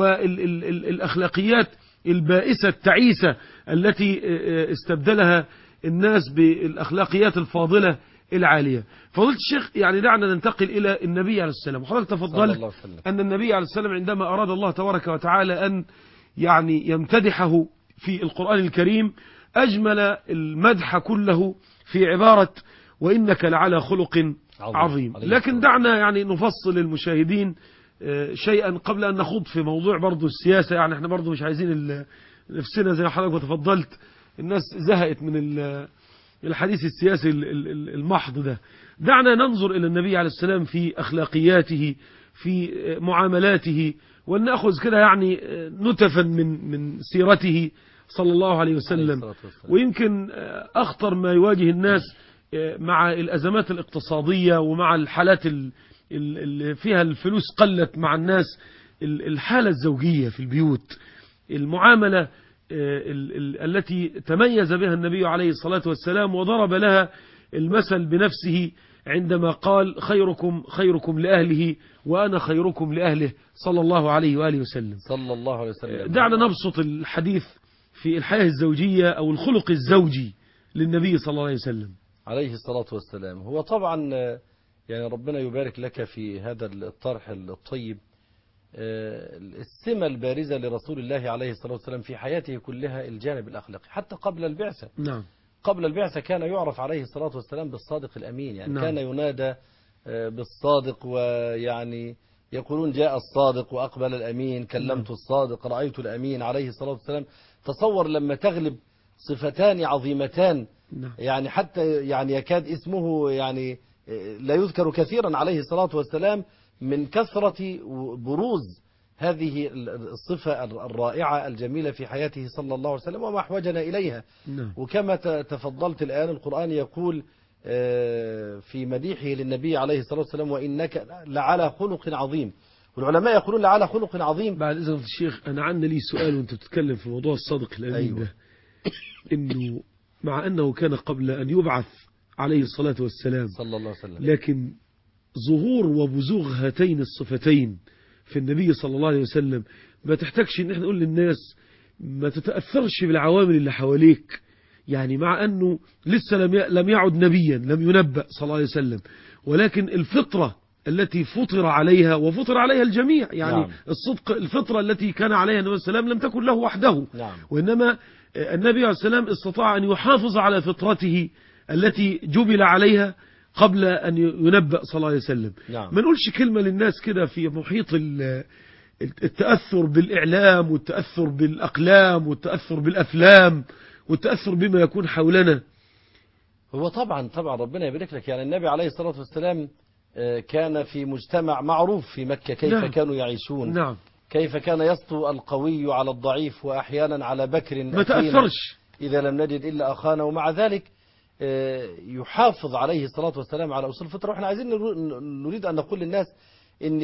والأخلاقيات البائسة التعيسة التي استبدلها الناس بالأخلاقيات الفاضلة العالية. فضلت الشيخ يعني دعنا ننتقل إلى النبي عليه السلام. وحضرتك تفضلت أن النبي عليه السلام عندما أراد الله تبارك وتعالى أن يعني يمتدحه في القرآن الكريم أجمل المدح كله في عبارة وإنك لعلى خلق عظيم. لكن دعنا يعني نفصل للمشاهدين شيئا قبل أن نخوض في موضوع برضو السياسة. يعني احنا برضو مش عايزين نفسنا زي حضرتك وتفضلت، الناس زهقت من الحديث السياسي المحض ده. دعنا ننظر إلى النبي عليه السلام في أخلاقياته، في معاملاته، ونأخذ كده يعني نتفا من سيرته صلى الله عليه وسلم. ويمكن أخطر ما يواجه الناس مع الأزمات الاقتصادية ومع الحالات اللي فيها الفلوس قلت مع الناس، الحالة الزوجية في البيوت، المعاملة التي تميز بها النبي عليه الصلاة والسلام وضرب لها المثل بنفسه عندما قال خيركم لأهله وأنا خيركم لأهله صلى الله عليه وآله وسلم. صلى الله عليه وسلم. دعنا نبسط الحديث في الحياة الزوجية أو الخلق الزوجي للنبي صلى الله عليه وسلم عليه الصلاة والسلام. هو طبعا يعني ربنا يبارك لك في هذا الطرح الطيب. السمة البارزة لرسول الله عليه الصلاة والسلام في حياته كلها الجانب الأخلاقي حتى قبل البعثة. نعم. قبل البعثة كان يعرف عليه الصلاة والسلام بالصادق الأمين، يعني نعم. كان ينادى بالصادق، ويعني يقولون جاء الصادق وأقبل الأمين، كلمت الصادق رأيت الأمين عليه الصلاة والسلام. تصور لما تغلب صفتان عظيمتان، يعني حتى يعني يكاد اسمه يعني لا يذكر كثيرا عليه الصلاة والسلام من كثرة بروز هذه الصفة الرائعة الجميلة في حياته صلى الله عليه وسلم وما أحوجنا إليها. وكما تفضلت الآن القرآن يقول في مديحه للنبي عليه الصلاة والسلام وإنك لعلى خلق عظيم. والعلماء يقولون لعلى خلق عظيم. بعد إذن الشيخ أنا عندي لي سؤال وأنت بتتكلم في موضوع الصادق الأمين. أيوة. ده إنه مع أنه كان قبل أن يبعث عليه الصلاة والسلام صلى الله عليه وسلم، لكن ظهور وبزوغ هاتين الصفتين في النبي صلى الله عليه وسلم ما تحتاجش ان احنا نقول للناس ما تتأثرش بالعوامل اللي حواليك. يعني مع أنه لسه لم يعد نبيا، لم ينبأ صلى الله عليه وسلم، ولكن الفطرة التي فطر عليها وفطر عليها الجميع، يعني نعم. الصدق الفطرة التي كان عليها النبي صلى الله عليه وسلم لم تكن له وحده. نعم. وإنما النبي عليه السلام استطاع أن يحافظ على فطرته التي جبل عليها قبل أن ينبأ صلى الله عليه وسلم. نعم. ما نقولش كلمة للناس كده في محيط التأثر بالإعلام والتأثر بالأقلام والتأثر بالأفلام والتأثر بما يكون حولنا. هو طبعا ربنا يبارك لك، يعني النبي عليه الصلاة والسلام كان في مجتمع معروف في مكة كيف نعم. كانوا يعيشون. نعم. كيف كان يسطو القوي على الضعيف وأحيانا على بكر ما تأثرش إذا لم نجد إلا أخانا، ومع ذلك يحافظ عليه الصلاة والسلام على أصول الفطرة. وإحنا عايزين نريد أن نقول للناس إن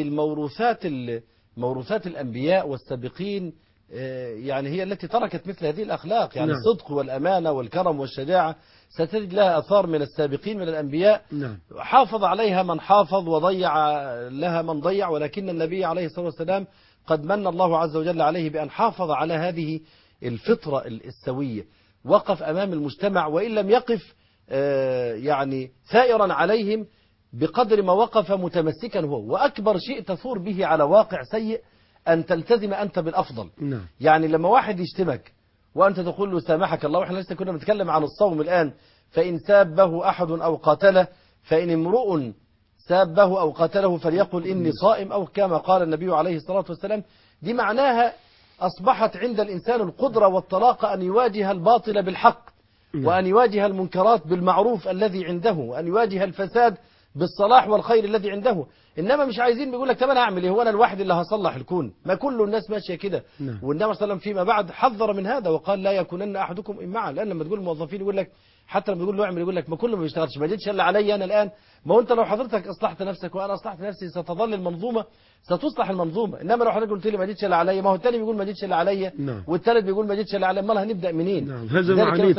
موروثات الأنبياء والسابقين يعني هي التي تركت مثل هذه الأخلاق، يعني نعم. الصدق والأمانة والكرم والشجاعة ستجد لها أثار من السابقين من الأنبياء. نعم. حافظ عليها من حافظ وضيع لها من ضيع، ولكن النبي عليه الصلاة والسلام قد من الله عز وجل عليه بأن حافظ على هذه الفطرة السوية، وقف أمام المجتمع وإن لم يقف يعني ثائرا عليهم بقدر ما وقف متمسكا هو. وأكبر شيء تثور به على واقع سيء أن تلتزم أنت بالأفضل. نعم. يعني لما واحد يشتمك وأنت تقول له سامحك الله، وإحنا لسه كنا بنتكلم عن الصوم الآن، فإن سابه أحد أو قاتله، فإن امرؤ سابه أو قاتله فليقل إني صائم، أو كما قال النبي عليه الصلاة والسلام. دي معناها أصبحت عند الإنسان القدرة والطلاقة أن يواجه الباطل بالحق، وأن يواجه المنكرات بالمعروف الذي عنده، وأن يواجه الفساد بالصلاح والخير الذي عنده. إنما مش عايزين بيقول لك طب أنا أعمل إيه، هو أنا الواحد اللي هصلح الكون؟ ما كل الناس ماشية كده. والنبي صلى الله عليه وسلم فيما بعد حذر من هذا وقال لا يكونن أحدكم إمعا. لأن لما تقول الموظفين يقول لك، حتى لما تقول له اعمل يقول لك ما كله ما بيشتغلش، ما جيتش الا عليا انا الان. ما هو انت لو حضرتك اصلحت نفسك وانا اصلحت نفسي ستظل المنظومه، ستصلح المنظومه. انما لو حضرتك قلت لي ما جيتش الا عليا، ما هو الثاني بيقول ما جيتش الا عليا، والثالث بيقول ما جيتش الا عليا، امال هنبدا منين؟ هذا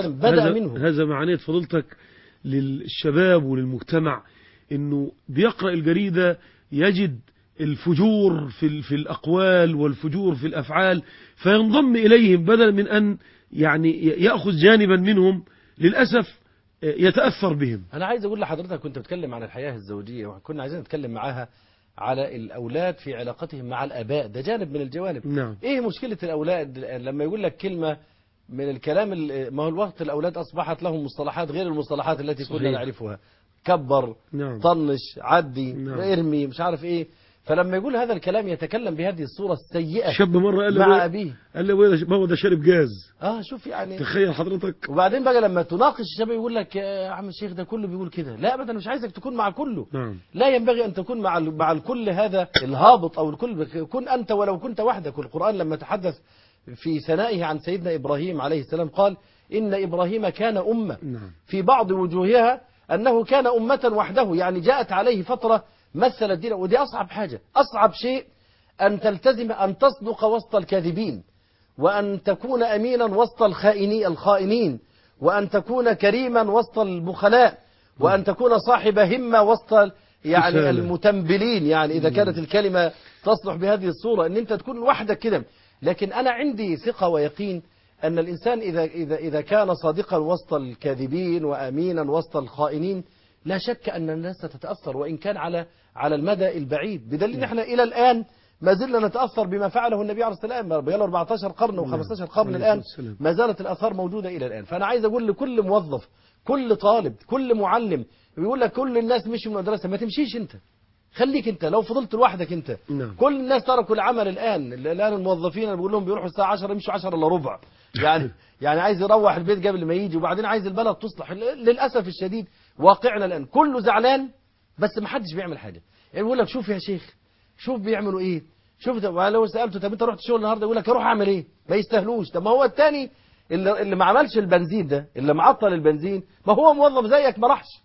معنيه فضيلتك للشباب وللمجتمع، انه بيقرا الجريده يجد الفجور في الاقوال والفجور في الافعال، فينضم اليهم بدلا من ان يعني ياخذ جانبا منهم، للاسف يتاثر بهم. انا عايز اقول لحضرتك، كنت بتكلم عن الحياه الزوجيه وكنا عايزين نتكلم معاها على الاولاد في علاقتهم مع الاباء، ده جانب من الجوانب. نعم. ايه مشكله الاولاد لما يقول لك كلمه من الكلام؟ ما هو الوقت الاولاد اصبحت لهم مصطلحات غير المصطلحات التي كنا نعرفها، كبر، طنش، عدي، ارمي، مش عارف ايه. فلما يقول هذا الكلام يتكلم بهذه الصورة السيئة. شاب مرة قال مع أبيه، قال له ما هو ده شارب جاز. شوف يعني، تخيل حضرتك. وبعدين بقى لما تناقش الشاب يقول لك يا عم الشيخ ده كله بيقول كده. لا ابدا، مش عايزك تكون مع كله. لا ينبغي أن تكون مع الكل هذا الهابط أو الكل، كن أنت ولو كنت وحدك. والقرآن لما تحدث في ثنائه عن سيدنا إبراهيم عليه السلام قال إن إبراهيم كان أمة. في بعض وجوهها أنه كان أمة وحده، يعني جاءت عليه فترة مثل الدين. ودي أصعب حاجة، أصعب شيء أن تلتزم أن تصدق وسط الكاذبين، وأن تكون أمينا وسط الخائنين، وأن تكون كريما وسط البخلاء، وأن تكون صاحب همة وسط يعني المتنبلين، يعني إذا كانت الكلمة تصلح بهذه الصورة، أن أنت تكون وحدك كده. لكن أنا عندي ثقة ويقين أن الإنسان إذا كان صادقا وسط الكاذبين وأمينا وسط الخائنين، لا شك أن الناس تتأثر، وإن كان على المدى البعيد. بدليل نحن إلى الآن ما زلنا نتأثر بما فعله النبي عليه الصلاة والسلام. بقى له 14 قرن و15 قرن الآن، ما زالت الآثار موجودة إلى الآن. فأنا عايز أقول لكل موظف، كل طالب، كل معلم بيقول لك كل الناس مشوا من المدرسة، ما تمشيش أنت، خليك أنت. لو فضلت لوحدك أنت، كل الناس تركوا العمل الآن الموظفين أنا بقول لهم بيروحوا الساعة 10 يمشوا 10 إلا ربع، يعني عايز يروح البيت قبل ما يجي، وبعدين عايز البلد تصلح. للأسف الشديد واقعنا الآن كله زعلان، بس ما حدش بيعمل حاجة. يعني يقول لك شوف يا شيخ، شوف بيعملوا ايه، شوف لو سألته طب انت رحت الشغل النهارده، يقول لك اروح اعمل ايه، ما يستاهلوش. طب ما هو الثاني اللي ما عملش البنزين ده، اللي معطل البنزين، ما هو موظف زيك ما راحش.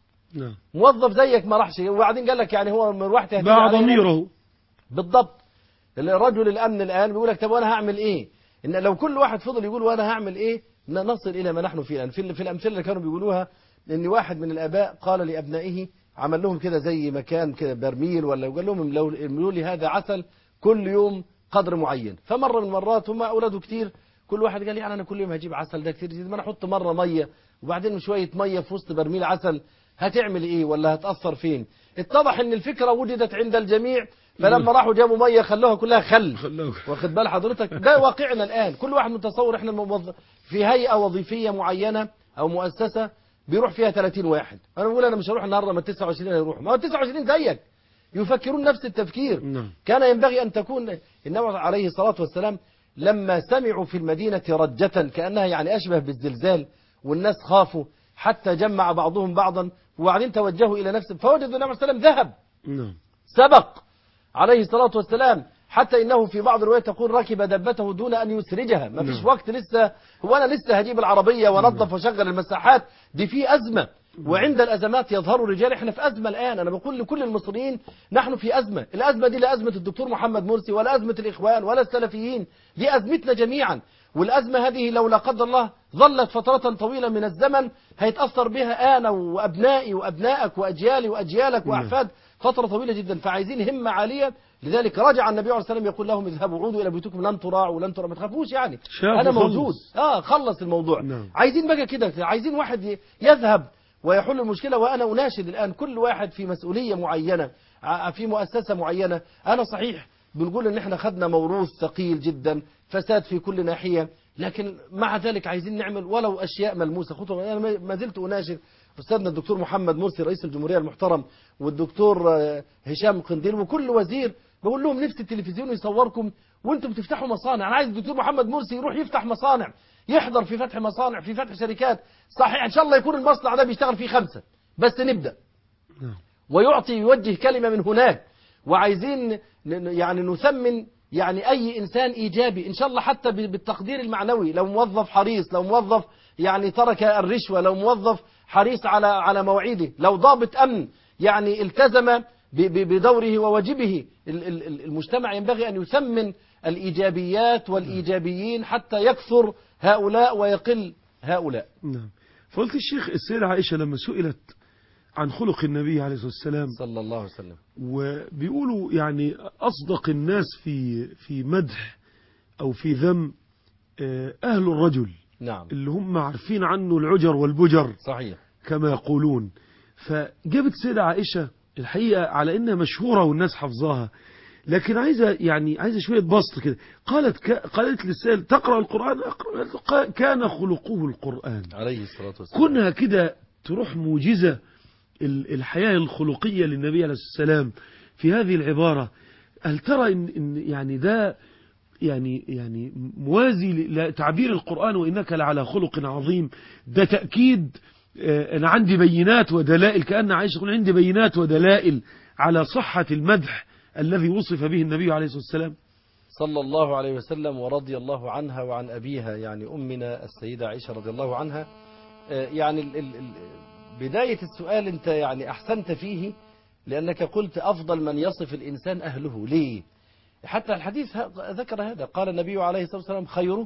موظف زيك ما راحش، وبعدين قال لك يعني هو من روحته باع ضميره. بالضبط. الرجل الامن الان بيقول لك طب وانا هعمل ايه؟ ان لو كل واحد فضل يقول وانا هعمل ايه، نصل الى ما نحن فيه الان. في الامثله اللي كانوا بيقولوها ان واحد من الاباء قال لابنائه، عمل لهم كده زي مكان كده برميل ولا، وقال لهم لو املوا لي هذا عسل كل يوم قدر معين. فمره من المرات هم اولاده كتير، كل واحد قال يعني انا كل يوم هجيب عسل ده كتير جدا، ما انا احط مره ميه وبعدين شويه ميه في وسط برميل عسل، هتعمل ايه ولا هتاثر فين؟ اتضح ان الفكره وجدت عند الجميع، فلما راحوا جابوا ميه خلوها كلها خل. واخد بال حضرتك؟ ده واقعنا الان. كل واحد متصور احنا موظف في هيئه وظيفيه معينه او مؤسسه بيروح فيها 30 واحد، انا بقول انا مش هروح النهارده، ما 29 هيروحوا، ما هو 29 زيك يفكرون نفس التفكير. كان ينبغي ان تكون. النبي عليه الصلاه والسلام لما سمعوا في المدينه رجة كانها يعني اشبه بالزلزال، والناس خافوا حتى جمع بعضهم بعضا، وبعدين توجهوا الى نفسه، فوجدوا النبي عليه الصلاه والسلام ذهب، سبق عليه الصلاه والسلام، حتى انه في بعض الروايات تقول ركب دبته دون ان يسرجها. ما فيش وقت لسه، هو انا لسه هجيب العربيه وانظف واشغل المساحات، دي في ازمه. وعند الازمات يظهر الرجال. احنا في ازمه الان. انا بقول لكل المصريين نحن في ازمه. الازمه دي لا ازمه الدكتور محمد مرسي ولا ازمه الاخوان ولا السلفيين، دي ازمتنا جميعا. والازمه هذه لو لا قدر الله ظلت فتره طويله من الزمن هيتاثر بها انا وابنائي وابنائك واجيالي واجيالك واحفاد فتره طويله جدا. فعايزين همه عاليه. لذلك رجع النبي عليه الصلاه والسلام يقول لهم اذهبوا عودوا الى بيوتكم لن تراعوا ولن تراعوا، ما تخافوش يعني انا موجود. خلص الموضوع. عايزين بقى كده، عايزين واحد يذهب ويحل المشكله. وانا اناشد الان كل واحد في مسؤوليه معينه في مؤسسه معينه. انا صحيح بنقول ان احنا خدنا موروث ثقيل جدا، فساد في كل ناحيه، لكن مع ذلك عايزين نعمل ولو اشياء ملموسه خطوه. انا ما زلت اناشد استاذنا الدكتور محمد مرسي رئيس الجمهوريه المحترم، والدكتور هشام قنديل، وكل وزير بقول لهم نفس التلفزيون يصوركم وانتم بتفتحوا مصانع. انا عايز الدكتور محمد مرسي يروح يفتح مصانع، يحضر في فتح مصانع، في فتح شركات. صحيح إن شاء الله يكون المصنع ده بيشتغل فيه 5 بس نبدأ، ويعطي يوجه كلمة من هناك. وعايزين يعني نثمن يعني أي إنسان إيجابي إن شاء الله، حتى بالتقدير المعنوي. لو موظف حريص، لو موظف يعني ترك الرشوة، لو موظف حريص على مواعيده، لو ضابط أمن يعني التزم بدوره وواجبه. المجتمع ينبغي أن يثمن الإيجابيات والإيجابيين حتى يكثر هؤلاء ويقل هؤلاء. نعم. فقلت الشيخ السيدة عائشة لما سئلت عن خلق النبي عليه الصلاة والسلام صلى الله عليه وسلم، وبيقولوا يعني أصدق الناس في مدح أو في ذم أهل الرجل، نعم، اللي هم عارفين عنه العجر والبجر، صحيح، كما يقولون. فجابت سيدة عائشة الحقيقة على إنها مشهورة والناس حفظاها، لكن عايزة شوية بسط كده. قالت للسائل تقرأ القرآن؟ أقرأ. كان خلقه القرآن عليه الصلاة والسلام. كونها كده تروح موجزة الحياة الخلقية للنبي عليه الصلاة والسلام في هذه العبارة. هل ترى إن يعني ده يعني موازي لتعبير القرآن وإنك لعلى خلق عظيم؟ ده تأكيد. أنا عندي بينات ودلائل، كأن عائشة يقول عندي بينات ودلائل على صحة المدح الذي وصف به النبي عليه الصلاة والسلام صلى الله عليه وسلم، ورضي الله عنها وعن أبيها يعني أمنا السيدة عائشة رضي الله عنها. يعني بداية السؤال أنت يعني أحسنت فيه، لأنك قلت أفضل من يصف الإنسان أهله. ليه؟ حتى الحديث ذكر هذا، قال النبي عليه الصلاة والسلام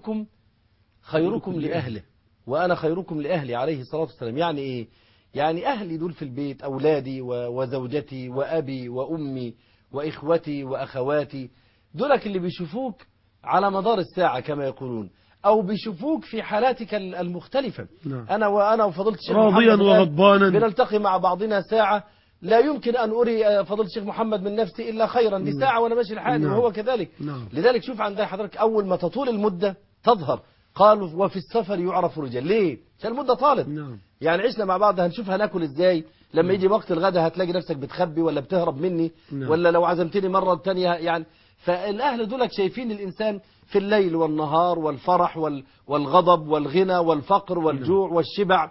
خيركم لأهله وأنا خيركم لأهلي عليه الصلاة والسلام. يعني إيه؟ يعني أهلي دول في البيت، أولادي وزوجتي وأبي وأمي وإخوتي وأخواتي، دولك اللي بيشوفوك على مدار الساعة كما يقولون، أو بيشوفوك في حالاتك المختلفة. نعم. أنا وفضلت الشيخ راضيا محمد وغضبانا بنلتقي مع بعضنا ساعة، لا يمكن أن أري فضيلة الشيخ محمد من نفسي إلا خيرا، دي ساعة وأنا ماشي لحالي. نعم. وهو كذلك. نعم. لذلك شوف عند حضرتك أول ما تطول المدة تظهر. قالوا وفي السفر يعرف رجال. ليه؟ عشان المدة طالت. نعم. يعني عشنا مع بعض، هنشوف هناكل ازاي. لما يجي وقت الغداء هتلاقي نفسك بتخبي ولا بتهرب مني. نعم. ولا لو عزمتني مرة تانية يعني. فالأهل دولك شايفين الإنسان في الليل والنهار، والفرح والغضب والغنى والفقر والجوع والشبع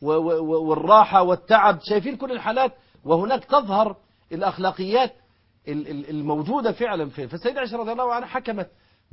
والراحة والتعب، شايفين كل الحالات. وهناك تظهر الأخلاقيات الموجودة فعلا. فالسيدة عائشة رضي الله عنها حكمت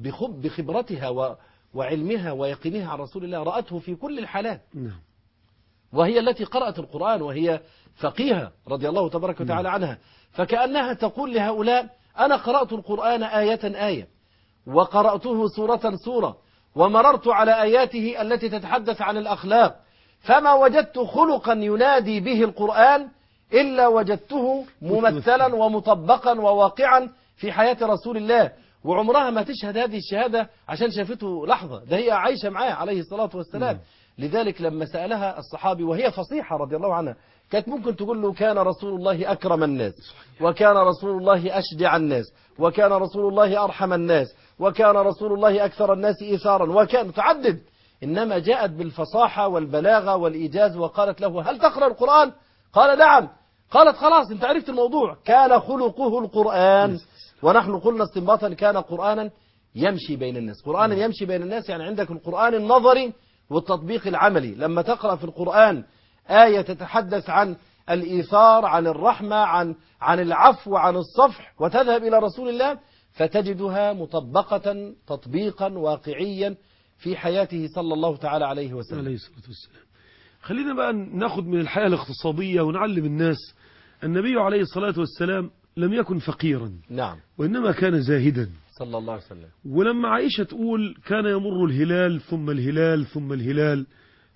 بخبرتها وعلمها ويقينها عن رسول الله، رأته في كل الحالات. نعم. وهي التي قرأت القرآن، وهي فقيهة رضي الله تبارك وتعالى عنها. فكأنها تقول لهؤلاء أنا قرأت القرآن آية آية، وقرأته سورة سورة، ومررت على آياته التي تتحدث عن الأخلاق، فما وجدت خلقا ينادي به القرآن إلا وجدته ممثلا ومطبقا وواقعا في حياة رسول الله. وعمرها ما تشهد هذه الشهادة عشان شافته لحظة، ده هي عايشة معاه عليه الصلاة والسلام. لذلك لما سألها الصحابي وهي فصيحة رضي الله عنها، كانت ممكن تقول له كان رسول الله أكرم الناس، وكان رسول الله أشجع الناس، وكان رسول الله أرحم الناس، وكان رسول الله أكثر الناس إيثارا، وكان تعدد. إنما جاءت بالفصاحة والبلاغة والإيجاز وقالت له هل تقرأ القرآن؟ قال نعم. قالت خلاص انت عرفت الموضوع، كان خلقه القرآن. ونحن قلنا استنباطا كان قرآنا يمشي بين الناس. قرآنا يمشي بين الناس يعني عندك القرآن النظري والتطبيق العملي. لما تقرأ في القرآن آية تتحدث عن الإيثار، عن الرحمة، عن العفو، عن الصفح، وتذهب إلى رسول الله فتجدها مطبقة تطبيقا واقعيا في حياته صلى الله تعالى عليه وسلم. عليه الصلاة والسلام. خلينا بقى ناخد من الحياة الاقتصادية ونعلم الناس. النبي عليه الصلاة والسلام لم يكن فقيرا، نعم، وإنما كان زاهدا صلى الله عليه وسلم. ولما عائشة تقول كان يمر الهلال ثم الهلال ثم الهلال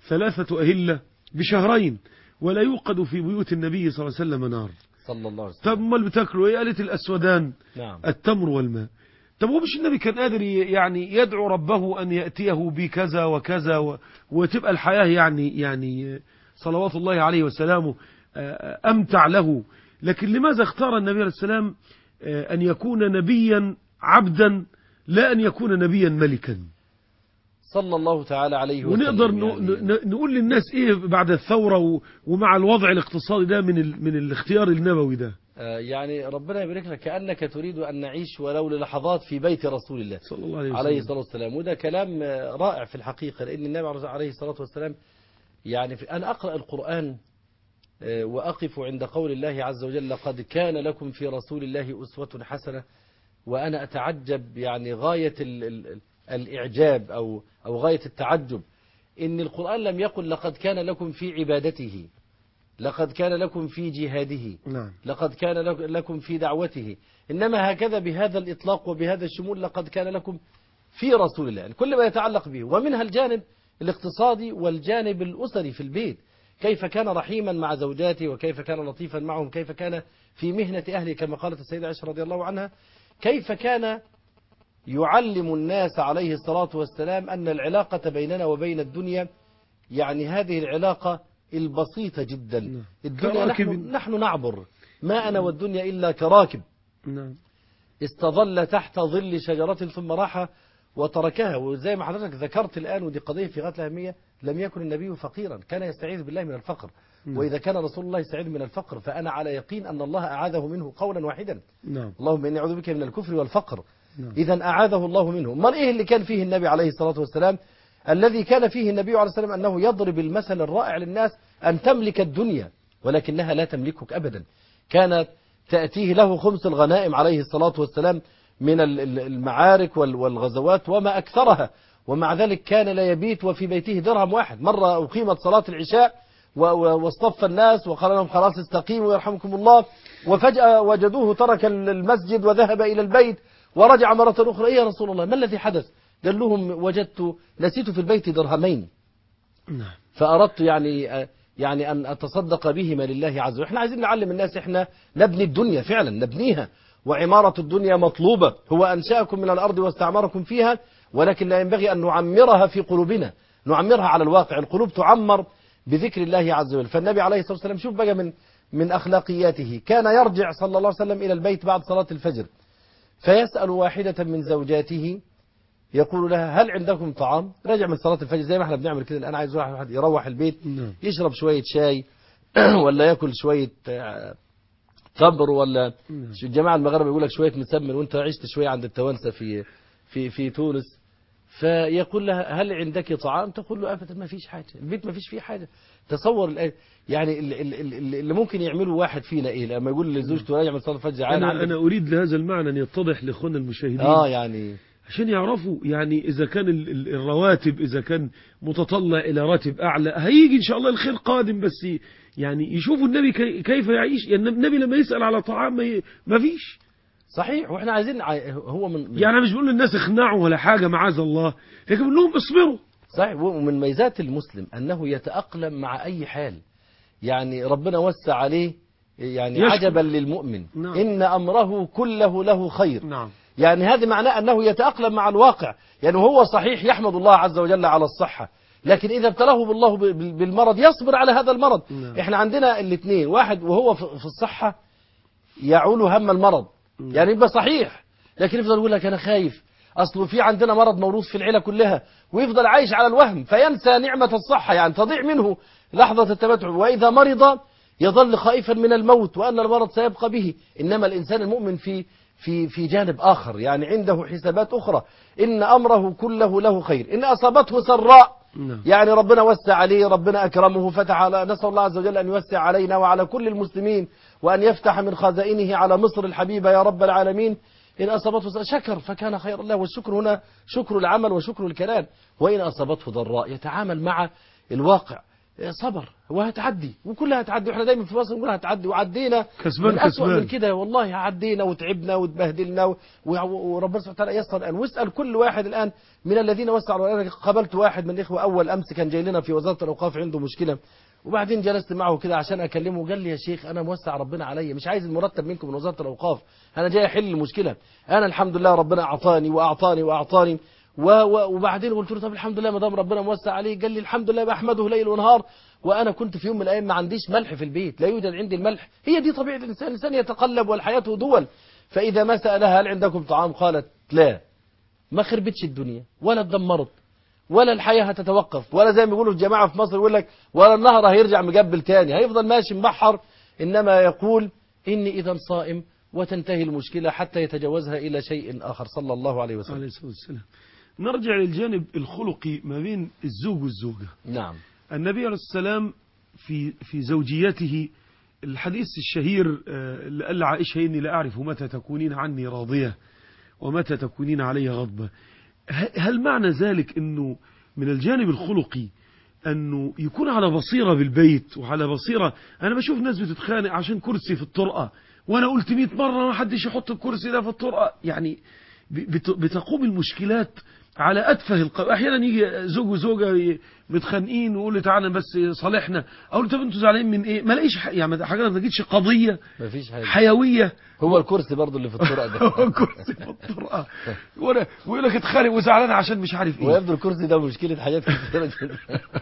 3 أهلة بشهرين ولا يوقد في بيوت النبي صلى الله عليه وسلم نار. صلى الله عليه وسلم. طب امال بتاكلوا ايه؟ قالت الأسودان، نعم، التمر والماء. طب هو مش النبي كان قادر يعني يدعو ربه أن يأتيه بكذا وكذا وتبقى الحياة يعني صلوات الله عليه وسلامه أمتع له؟ لكن لماذا اختار النبي عليه السلام أن يكون نبيا عبدا لا أن يكون نبيا ملكا؟ صلى الله تعالى عليه وسلم. ونقدر نقول للناس ايه بعد الثورة ومع الوضع الاقتصادي ده من الاختيار النبوي ده؟ يعني ربنا يبارك لك، كأنك تريد أن نعيش ولو للحظات في بيت رسول الله صلى الله عليه وسلم. عليه الصلاة والسلام. وده كلام رائع في الحقيقة، لأن النبي عليه الصلاة والسلام يعني أنا أقرأ القرآن وأقف عند قول الله عز وجل لقد كان لكم في رسول الله أسوة حسنة، وأنا أتعجب يعني غاية الإعجاب أو غاية التعجب إن القرآن لم يقل لقد كان لكم في عبادته، لقد كان لكم في جهاده، نعم. لقد كان لكم في دعوته، إنما هكذا بهذا الإطلاق وبهذا الشمول لقد كان لكم في رسول الله، يعني كل ما يتعلق به، ومنها الجانب الاقتصادي والجانب الأسري في البيت، كيف كان رحيما مع زوجاته، وكيف كان لطيفا معهم، كيف كان في مهنة أهله كما قالت السيدة عائشة رضي الله عنها، كيف كان يعلم الناس عليه الصلاة والسلام أن العلاقة بيننا وبين الدنيا يعني هذه العلاقة البسيطة جدا. الدنيا نحن نعبر، ما أنا والدنيا إلا كراكب استظل تحت ظل شجرة ثم راح وتركها. وزي ما حضرتك ذكرت الآن، ودي قضية في غاية الأهمية، لم يكن النبي فقيرا، كان يستعيذ بالله من الفقر. وإذا كان رسول الله يستعيذ من الفقر فأنا على يقين أن الله أعاذه منه قولا واحدا. اللهم إني أعوذ بك من الكفر والفقر. إذا أعاذه الله منه. ما إيه اللي كان فيه النبي عليه الصلاة والسلام؟ الذي كان فيه النبي عليه الصلاة والسلام أنه يضرب المثل الرائع للناس أن تملك الدنيا ولكنها لا تملكك أبدا. كانت تأتيه له خمس الغنائم عليه الصلاة والسلام من المعارك والغزوات وما أكثرها، ومع ذلك كان لا يبيت وفي بيته درهم واحد. مرة أقيمت صلاة العشاء واصطف الناس وقال لهم خلاص استقيموا يرحمكم الله، وفجأة وجدوه ترك المسجد وذهب إلى البيت ورجع مرة أخرى. إيه يا رسول الله ما الذي حدث؟ قال لهم نسيت في البيت درهمين، فأردت يعني أن أتصدق بهما لله عز وجل. احنا عايزين نعلم الناس، احنا نبني الدنيا فعلا نبنيها، وعمارة الدنيا مطلوبة. هو أنشأكم من الأرض واستعمركم فيها، ولكن لا ينبغي أن نعمرها في قلوبنا، نعمرها على الواقع. القلوب تعمر بذكر الله عز وجل. فالنبي عليه الصلاة والسلام شوف بقى من أخلاقياته، كان يرجع صلى الله عليه وسلم إلى البيت بعد صلاة الفجر فيسأل واحدة من زوجاته يقول لها هل عندكم طعام؟ رجع من صلاة الفجر زي ما احنا بنعمل كده الآن، عايز واحد يروح البيت يشرب شوية شاي ولا يأكل شوية تمر، ولا الجماعة المغاربة يقول لك شوية مسمن، وانت عشت شوية عند التوانسة في تونس، فيقول لها هل عندك طعام؟ تقول له أبدا ما فيش حاجة، البيت ما فيش فيه حاجة. تصور الآن يعني اللي ممكن يعمله واحد فينا إيه لما يقول لزوجته راجع من صلاة الفجر أنا أريد لهذا المعنى أن يتضح لإخواننا المشاهدين يعني عشان يعرفوا يعني إذا كان الرواتب إذا كان متطلع إلى راتب أعلى هيجي إن شاء الله الخير قادم، بس يعني يشوفوا النبي كيف يعيش. يعني النبي لما يسأل على طعام ما فيش. صحيح. وإحنا عايزين هو يعني أنا مش بقول للناس اخنعوا ولا حاجة معاذ الله، لكن بقول لهم اصبروا. صحيح. ومن ميزات المسلم أنه يتأقلم مع أي حال، يعني ربنا وسع عليه يعني يشكر. عجبا للمؤمن. إن أمره كله له خير. يعني هذا معناه أنه يتأقلم مع الواقع. يعني هو صحيح يحمد الله عز وجل على الصحة، لكن إذا ابتلاه الله بالمرض يصبر على هذا المرض. إحنا عندنا الاثنين، واحد وهو في الصحة يعول هم المرض، يعني يبقى صحيح لكن يفضل يقول لك أنا خايف، أصله في عندنا مرض موروث في العيلة كلها، ويفضل عايش على الوهم فينسى نعمة الصحة، يعني تضيع منه لحظة التمتع. وإذا مرض يظل خائفا من الموت وأن المرض سيبقى به. إنما الإنسان المؤمن في جانب آخر، يعني عنده حسابات أخرى. إن أمره كله له خير. إن أصابته سراء يعني ربنا وسع عليه، ربنا أكرمه فتح على، نسأل الله عز وجل أن يوسع علينا وعلى كل المسلمين، وأن يفتح من خزائنه على مصر الحبيبة يا رب العالمين. إن أصابته شكر فكان خير الله، والشكر هنا شكر العمل وشكر الكلام. وإن أصابته ضراء يتعامل مع الواقع، صبر وهتعدي، وكلها هتعدي. واحنا دايما في مصر نقول هتعدي، وعدينا من أسوأ من كده والله، عدينا وتعبنا وتبهدلنا، وربنا سبحانه وتعالى يسر الآن. واسأل كل واحد الآن من الذين وسعوا. أنا قابلت واحد من الإخوة أول أمس كان جاي لنا في وزارة الأوقاف عنده مشكلة، وبعدين جلست معه كده عشان أكلمه، قال لي يا شيخ أنا موسع ربنا عليا، مش عايز المرتب منكم من وزارة الأوقاف، أنا جاي أحل المشكلة، أنا الحمد لله ربنا أعطاني وأعطاني وأعطاني. وبعدين قلت له طب الحمد لله ما دام ربنا موسع عليه. قال لي الحمد لله بحمده ليل ونهار، وأنا كنت في يوم من الأيام ما عنديش ملح في البيت، لا يوجد عندي الملح. هي دي طبيعة الإنسان، الإنسان يتقلب والحياة دول. فإذا ما سألها هل عندكم طعام قالت لا، ما خربتش الدنيا ولا اتدمرت ولا الحياة هتتوقف، ولا زي ما بيقولوا الجماعة في مصر يقول لك ولا النهر هيرجع مقبل تاني، هيفضل ماشي مبحر. إنما يقول إني إذا صائم، وتنتهي المشكلة حتى يتجاوزها إلى شيء آخر صلى الله عليه وسلم. عليه الصلاة والسلام. نرجع للجانب الخلقي ما بين الزوج والزوجة. نعم. النبي عليه السلام في زوجيته الحديث الشهير اللي قال عائشة إني لا أعرف متى تكونين عني راضية ومتى تكونين علي غضبة. هل معنى ذلك أنه من الجانب الخلقي أنه يكون على بصيرة بالبيت وعلى بصيرة؟ أنا بشوف ناس بتتخانق عشان كرسي في الطرقة، وأنا قلت 100 مرة ما حدش يحط الكرسي ده في الطرقة. يعني بتقوم المشكلات على أتفه أحيانا يجي زوج وزوجة متخانقين ويقول لي تعالى بس صالحنا، أقول له طب أنتوا زعلانين من إيه؟ ما لاقيش يعني حاجة، ما تجيش قضية حيوية. هو الكرسي برضه اللي في الطرقة ده. هو الكرسي في الطرقة ويقول لك اتخانق وزعلان عشان مش عارف إيه. ويبدو الكرسي ده مشكلة حاجات كتيرة جدا.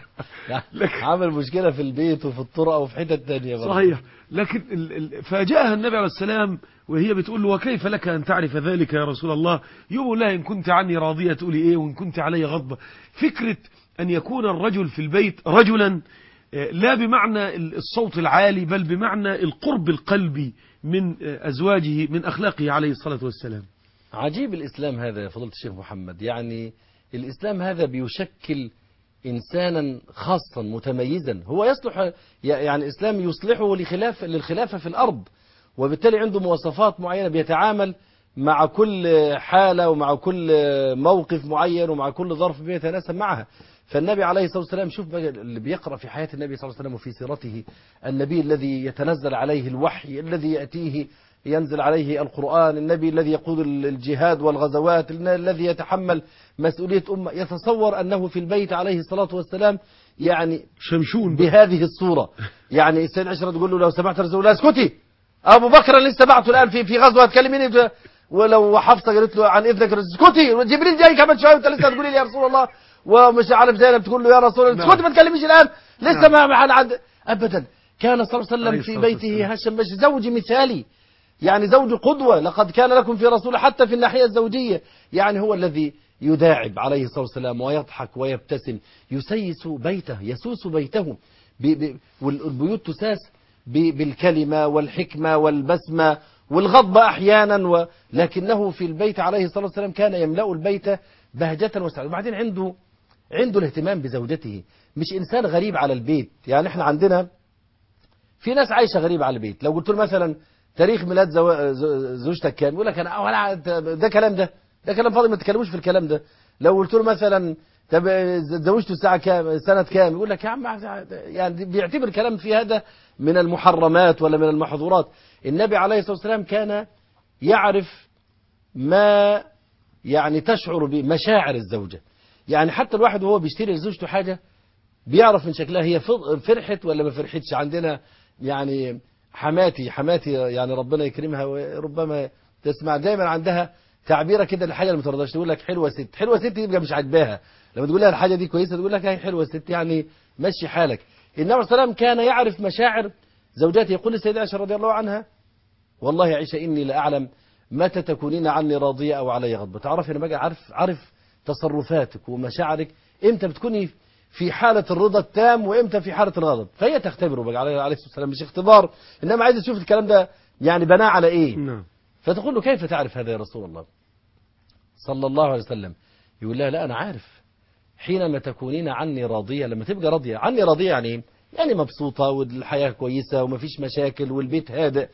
عامل مشكلة في البيت وفي الطرقة وفي حتة تانية برضه. صحيح. لكن فجاءها النبي عليه السلام وهي بتقول له وكيف لك أن تعرف ذلك يا رسول الله؟ يقول لها إن كنت عني راضية تقولي إيه وإن كنت علي غضبة. فكرة أن يكون الرجل في البيت رجلا لا بمعنى الصوت العالي، بل بمعنى القرب القلبي من أزواجه، من أخلاقه عليه الصلاة والسلام. عجيب الإسلام هذا يا فضيلة الشيخ محمد. يعني الإسلام هذا بيشكل إنسانا خاصا متميزا، هو يصلح، يعني الإسلام يصلحه للخلافة في الأرض، وبالتالي عنده مواصفات معينة بيتعامل مع كل حالة ومع كل موقف معين ومع كل ظرف بيتناسب معها. فالنبي عليه الصلاة والسلام، شوف بقى اللي بيقرأ في حياة النبي صلى الله عليه وسلم وفي سيرته، النبي الذي يتنزل عليه الوحي، الذي يأتيه ينزل عليه القرآن، النبي الذي يقود الجهاد والغزوات، الذي يتحمل مسؤولية أمة، يتصور أنه في البيت عليه الصلاة والسلام يعني شمشون بهذه الصورة. يعني السيد عشرة تقول له لو سمحت رسول الله اسكتي، أبو بكر لسه بعته الآن في غزوة تكلميني، ولو حفصة قالت له عن إذنك اسكتي، جبريل جاي كمان شوية وأنت لسه تقولي لي يا رسول الله، ومش عارف زينب تقول له يا رسول الله اسكتي ما تكلميش الآن لسه ما عاد أبدا. كان صلى الله عليه وسلم في بيته هشم زوج مثالي، يعني زوج قدوة. لقد كان لكم في رسول حتى في الناحية الزوجية، يعني هو الذي يداعب عليه الصلاة والسلام ويضحك ويبتسم، يسيس بيته، يسوس بيته، والبيوت تساس بالكلمة والحكمة والبسمة والغضب أحيانا، لكنه في البيت عليه الصلاة والسلام كان يملأ البيت بهجة وسعادة. وبعدين عنده الاهتمام بزوجته، مش إنسان غريب على البيت. يعني احنا عندنا في ناس عايشة غريبة على البيت، لو قلت له مثلا تاريخ ميلاد زوجتك كام، يقول لك انا ولا ده كلام، ده كلام فاضي ما تتكلموش في الكلام ده. لو قلت له مثلا طب اتزوجته الساعه كام، سنه كام، يقول لك يا عم، يعني بيعتبر كلام في هذا من المحرمات ولا من المحظورات. النبي عليه الصلاه والسلام كان يعرف ما يعني تشعر بمشاعر الزوجه. يعني حتى الواحد وهو بيشتري لزوجته حاجه بيعرف من شكلها هي فرحت ولا ما فرحتش. عندنا يعني حماتي يعني ربنا يكرمها، وربما تسمع دايما عندها تعبيره كده الحاجه اللي ما ترضاش، تقول لك حلوه ست، حلوه ست يبقى مش عاجباها. لما تقول لها الحاجه دي كويسه تقول لك هي حلوه ست، يعني مشي حالك. النبي عليه الصلاه والسلام كان يعرف مشاعر زوجاته. يقول السيدة عائشة رضي الله عنها والله يا عائشة إني لأعلم متى تكونين عني راضية أو علي غضبة. تعرف أنا بقى عارف تصرفاتك ومشاعرك، إمتى بتكوني في حالة الرضا التام وإمتى في حالة الغضب. فهي تختبره بقى عليه الصلاة والسلام، مش اختبار، إنما عايز تشوف الكلام ده يعني بناء على إيه. فتقول له كيف تعرف هذا يا رسول الله صلى الله عليه وسلم؟ يقول لها لا أنا عارف حينما تكونين عني راضية، لما تبقى راضية عني راضية يعني إيه؟ يعني مبسوطة والحياة كويسة ومفيش مشاكل والبيت هادئ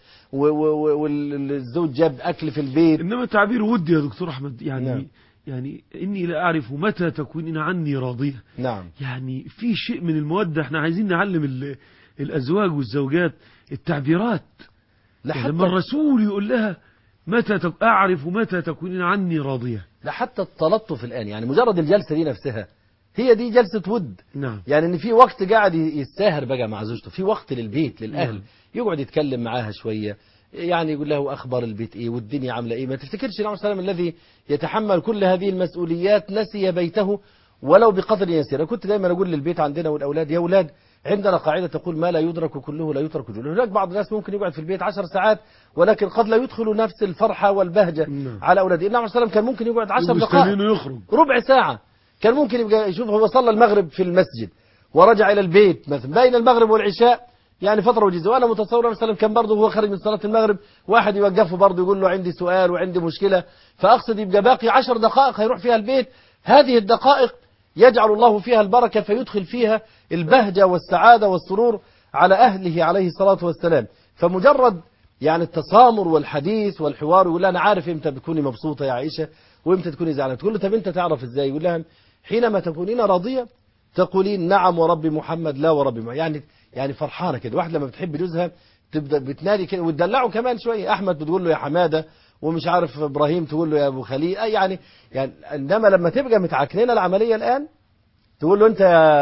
والزوج جاب أكل في البيت. إنما تعبير ودي يا دكتور أحمد، يعني نعم. يعني إني لا أعرف متى تكونين عني راضية. نعم. يعني في شيء من المودة، احنا عايزين نعلم الأزواج والزوجات التعبيرات. يعني لما الرسول يقول لها متى أعرف متى تكونين عني راضية. لحتى التلطف الآن، يعني مجرد الجلسة دي نفسها هي دي جلسة ود. نعم. يعني ان في وقت قاعد يتساهر بقى مع زوجته، في وقت للبيت للأهل. نعم. يقعد يتكلم معاها شوية، يعني يقول له أخبار البيت إيه والدنيا عاملة إيه. ما تفتكرش النبي صلى الله عليه وسلم الذي يتحمل كل هذه المسؤوليات نسي بيته ولو بقدر يسير. أنا كنت دايما أقول للبيت عندنا والأولاد، يا أولاد عندنا قاعدة تقول ما لا يدرك كله لا يترك جله. هناك بعض الناس ممكن يقعد في البيت 10 ساعات ولكن قد لا يدخل نفس الفرحة والبهجة على أولاده. النبي صلى الله عليه وسلم كان ممكن يقعد 10 دقائق، ربع ساعة، كان ممكن يبقى يشوف هو صلى المغرب في المسجد ورجع إلى البيت مثلا بين المغرب والعشاء، يعني فترة وجيزة. وأنا متصور مثلا كان برضه هو خارج من صلاة المغرب واحد يوقفه برضه يقول له عندي سؤال وعندي مشكلة، فأقصد يبقى باقي 10 دقائق هيروح فيها البيت، هذه الدقائق يجعل الله فيها البركة فيدخل فيها البهجة والسعادة والسرور على أهله عليه الصلاة والسلام. فمجرد يعني التسامر والحديث والحوار، يقول لها أنا عارف إمتى بتكوني مبسوطة يا عائشة وإمتى تكوني زعلانة. تقول له طب أنت تعرف إزاي؟ يقول لها حينما تكونين راضية تقولين نعم ورب محمد لا ورب محمد. يعني فرحانة كده. واحد لما بتحب جوزها تبدأ بتنادي كده وتدلعه كمان شوية. أحمد بتقول له يا حمادة، ومش عارف إبراهيم تقول له يا أبو خليل. يعني إنما لما تبقى متعكنينة العملية الآن تقول له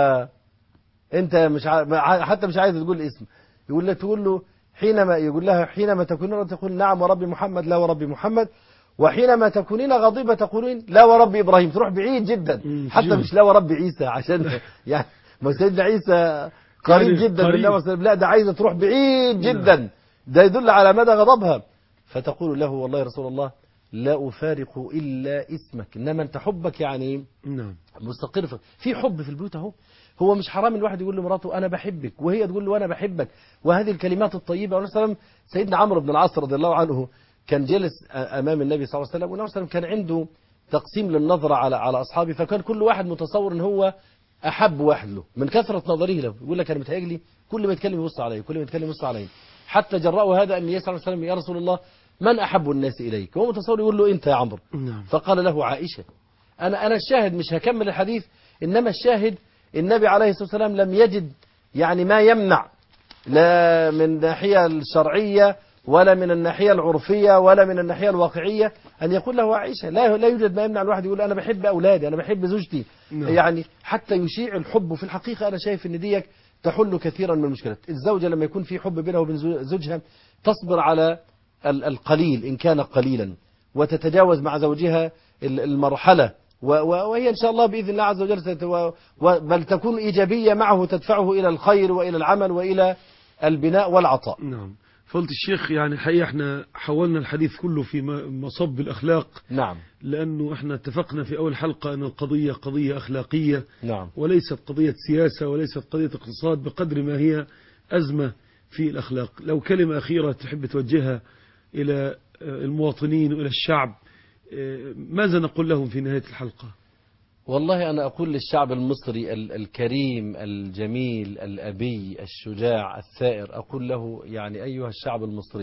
أنت مش حتى مش عايز تقول اسم، تقول له يقول لها حينما تكونين تقول نعم ورب محمد لا ورب محمد، وحينما تكونين غضيبة تقولين لا ورب إبراهيم. تروح بعيد جدا، حتى مش لا ورب عيسى، عشان يعني ما سيدنا عيسى قريب جدا من الله وسلم، لا ده عايزة تروح بعيد جدا، ده يدل على مدى غضبها. فتقول له والله يا رسول الله لا أفارق إلا اسمك، إنما أنت حبك يعني مستقر في حب في البيوت أهو. هو مش حرام الواحد يقول لمراته أنا بحبك وهي تقول له أنا بحبك، وهذه الكلمات الطيبة. سيدنا عمرو بن العاص رضي الله عنه كان جلس أمام النبي صلى الله عليه وسلم، والنبي صلى الله عليه وسلم كان عنده تقسيم للنظرة على أصحابه، فكان كل واحد متصور إن هو أحب واحد له من كثرة نظره له. يقول لك أنا متهيأ لي كل ما يتكلم يبص عليه، كل ما يتكلم يبص عليه، حتى جرأوا هذا أن النبي صلى الله عليه وسلم يا رسول الله من أحب الناس إليك؟ هو متصور يقول له أنت يا عمرو. فقال له عائشة. أنا الشاهد مش هكمل الحديث، إنما الشاهد النبي عليه الصلاة والسلام لم يجد يعني ما يمنع، لا من الناحية الشرعية ولا من الناحية العرفية ولا من الناحية الواقعية أن يقول له عائشة. لا يوجد ما يمنع الواحد يقول أنا بحب أولادي، أنا بحب زوجتي. يعني حتى يشيع الحب. في الحقيقة أنا شايف أن ديك تحل كثيرا من المشكلات. الزوجة لما يكون في حب بينها وبين زوجها تصبر على القليل إن كان قليلا، وتتجاوز مع زوجها المرحلة، وهي إن شاء الله بإذن الله عز وجل بل تكون إيجابية معه تدفعه إلى الخير وإلى العمل وإلى البناء والعطاء. نعم. فضيلة الشيخ يعني الحقيقة احنا حولنا الحديث كله في مصب الأخلاق. نعم. لأنه احنا اتفقنا في أول حلقة أن القضية قضية أخلاقية. نعم. وليست قضية سياسة وليست قضية اقتصاد، بقدر ما هي أزمة في الأخلاق. لو كلمة أخيرة تحب توجهها إلى المواطنين وإلى الشعب، ماذا نقول لهم في نهاية الحلقة؟ والله أنا أقول للشعب المصري الكريم الجميل الأبي الشجاع الثائر، أقول له يعني أيها الشعب المصري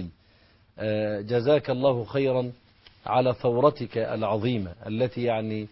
جزاك الله خيرا على ثورتك العظيمة التي يعني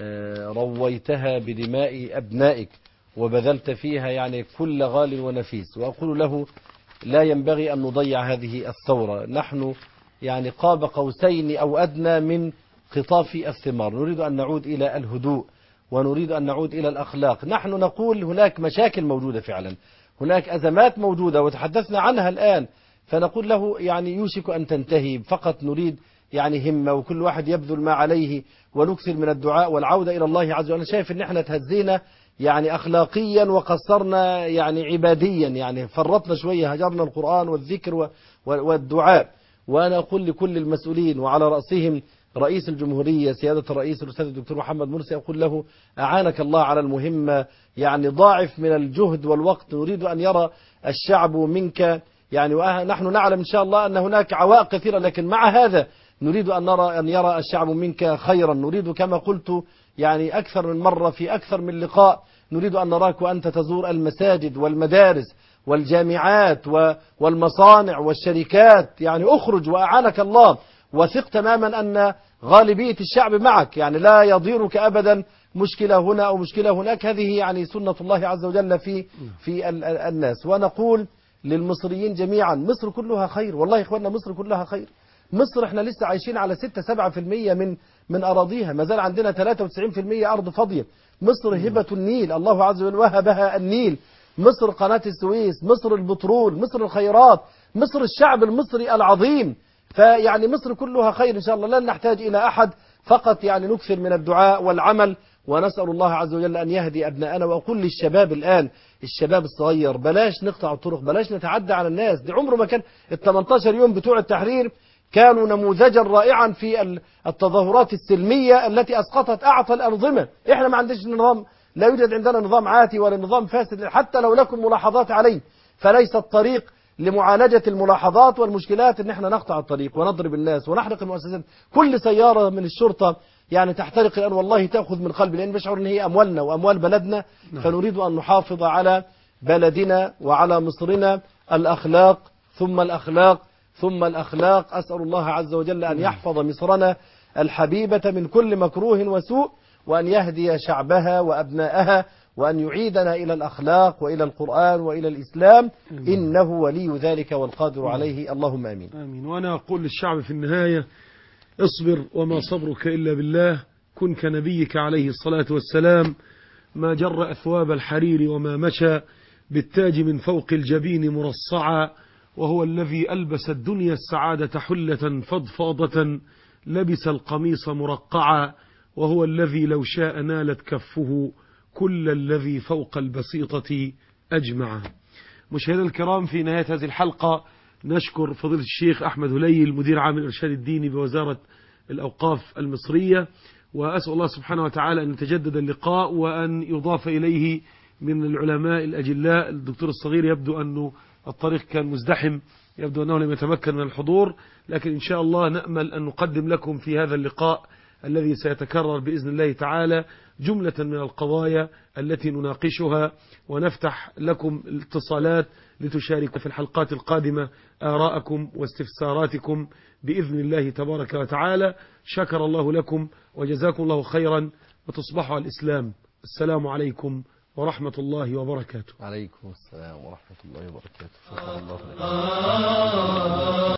رويتها بدماء أبنائك وبذلت فيها يعني كل غال ونفيس. وأقول له لا ينبغي أن نضيع هذه الثورة. نحن يعني قاب قوسين أو أدنى من قطاف الثمار. نريد أن نعود إلى الهدوء ونريد أن نعود إلى الأخلاق. نحن نقول هناك مشاكل موجودة فعلا، هناك أزمات موجودة وتحدثنا عنها الآن، فنقول له يعني يوشك أن تنتهي، فقط نريد يعني همة وكل واحد يبذل ما عليه ونكثر من الدعاء والعودة إلى الله عز وجل. شايف ان احنا تهزينا يعني أخلاقيا وقصرنا يعني عباديا، يعني فرطنا شوية، هجرنا القرآن والذكر والدعاء. وأنا أقول لكل المسؤولين وعلى رأسهم رئيس الجمهورية سيادة الرئيس الأستاذ الدكتور محمد مرسي، أقول له أعانك الله على المهمة، يعني ضاعف من الجهد والوقت. نريد أن يرى الشعب منك يعني، ونحن نعلم إن شاء الله أن هناك عوائق كثيرة، لكن مع هذا نريد أن يرى الشعب منك خيرا. نريد كما قلت يعني أكثر من مرة في أكثر من لقاء، نريد أن نراك وأنت تزور المساجد والمدارس والجامعات والمصانع والشركات. يعني أخرج وأعانك الله، وثق تماما أن غالبية الشعب معك، يعني لا يضيرك أبدا مشكلة هنا أو مشكلة هناك. هذه يعني سنة الله عز وجل في الناس. ونقول للمصريين جميعا مصر كلها خير، والله يا إخواننا مصر كلها خير. مصر احنا لسه عايشين على 6-7% من أراضيها، ما زال عندنا 93% أرض فاضية. مصر هبة النيل، الله عز وجل وهبها النيل. مصر قناة السويس، مصر البترول، مصر الخيرات، مصر الشعب المصري العظيم. فيعني مصر كلها خير إن شاء الله، لن نحتاج إلى أحد، فقط يعني نكثر من الدعاء والعمل، ونسأل الله عز وجل أن يهدي أبناءنا. وأقول للشباب الآن، الشباب الصغير، بلاش نقطع الطرق، بلاش نتعدى على الناس. دي عمره ما كان 18 يوم بتوع التحرير كانوا نموذجا رائعا في التظاهرات السلمية التي أسقطت أعطى الأنظمة. إحنا ما عندناش نظام، لا يوجد عندنا نظام عاتي ولا نظام فاسد، حتى لو لكم ملاحظات عليه. فليس الطريق لمعالجة الملاحظات والمشكلات ان احنا نقطع الطريق ونضرب الناس ونحرق المؤسسات. كل سيارة من الشرطة يعني تحترق الآن والله تأخذ من قلبي، لأن بشعر ان هي أموالنا وأموال بلدنا. فنريد أن نحافظ على بلدنا وعلى مصرنا. الأخلاق ثم الأخلاق ثم الأخلاق. أسأل الله عز وجل أن يحفظ مصرنا الحبيبة من كل مكروه وسوء، وأن يهدي شعبها وأبناءها، وأن يعيدنا إلى الأخلاق وإلى القرآن وإلى الإسلام. إنه ولي ذلك والقادر عليه. اللهم آمين. آمين. وأنا أقول للشعب في النهاية: اصبر وما صبرك إلا بالله. كن كنبيك عليه الصلاة والسلام، ما جر أثواب الحرير وما مشى بالتاج من فوق الجبين مرصعا، وهو الذي ألبس الدنيا السعادة حلة فضفاضة، لبس القميص مرقعا، وهو الذي لو شاء نالت كفه كل الذي فوق البسيطة أجمع. مشاهدينا الكرام، في نهاية هذه الحلقة نشكر فضيلة الشيخ أحمد هليل مدير عام الإرشاد الديني بوزارة الأوقاف المصرية، وأسأل الله سبحانه وتعالى أن يتجدد اللقاء وأن يضاف إليه من العلماء الأجلاء. الدكتور الصغير يبدو أنه الطريق كان مزدحم، يبدو أنه لم يتمكن من الحضور، لكن إن شاء الله نأمل أن نقدم لكم في هذا اللقاء الذي سيتكرر بإذن الله تعالى جملة من القضايا التي نناقشها، ونفتح لكم الاتصالات لتشاركوا في الحلقات القادمة آراءكم واستفساراتكم بإذن الله تبارك وتعالى. شكر الله لكم وجزاكم الله خيرا، وتصبحوا على الإسلام. السلام عليكم ورحمة الله وبركاته. عليكم السلام ورحمة الله وبركاته. شكرا الله لك.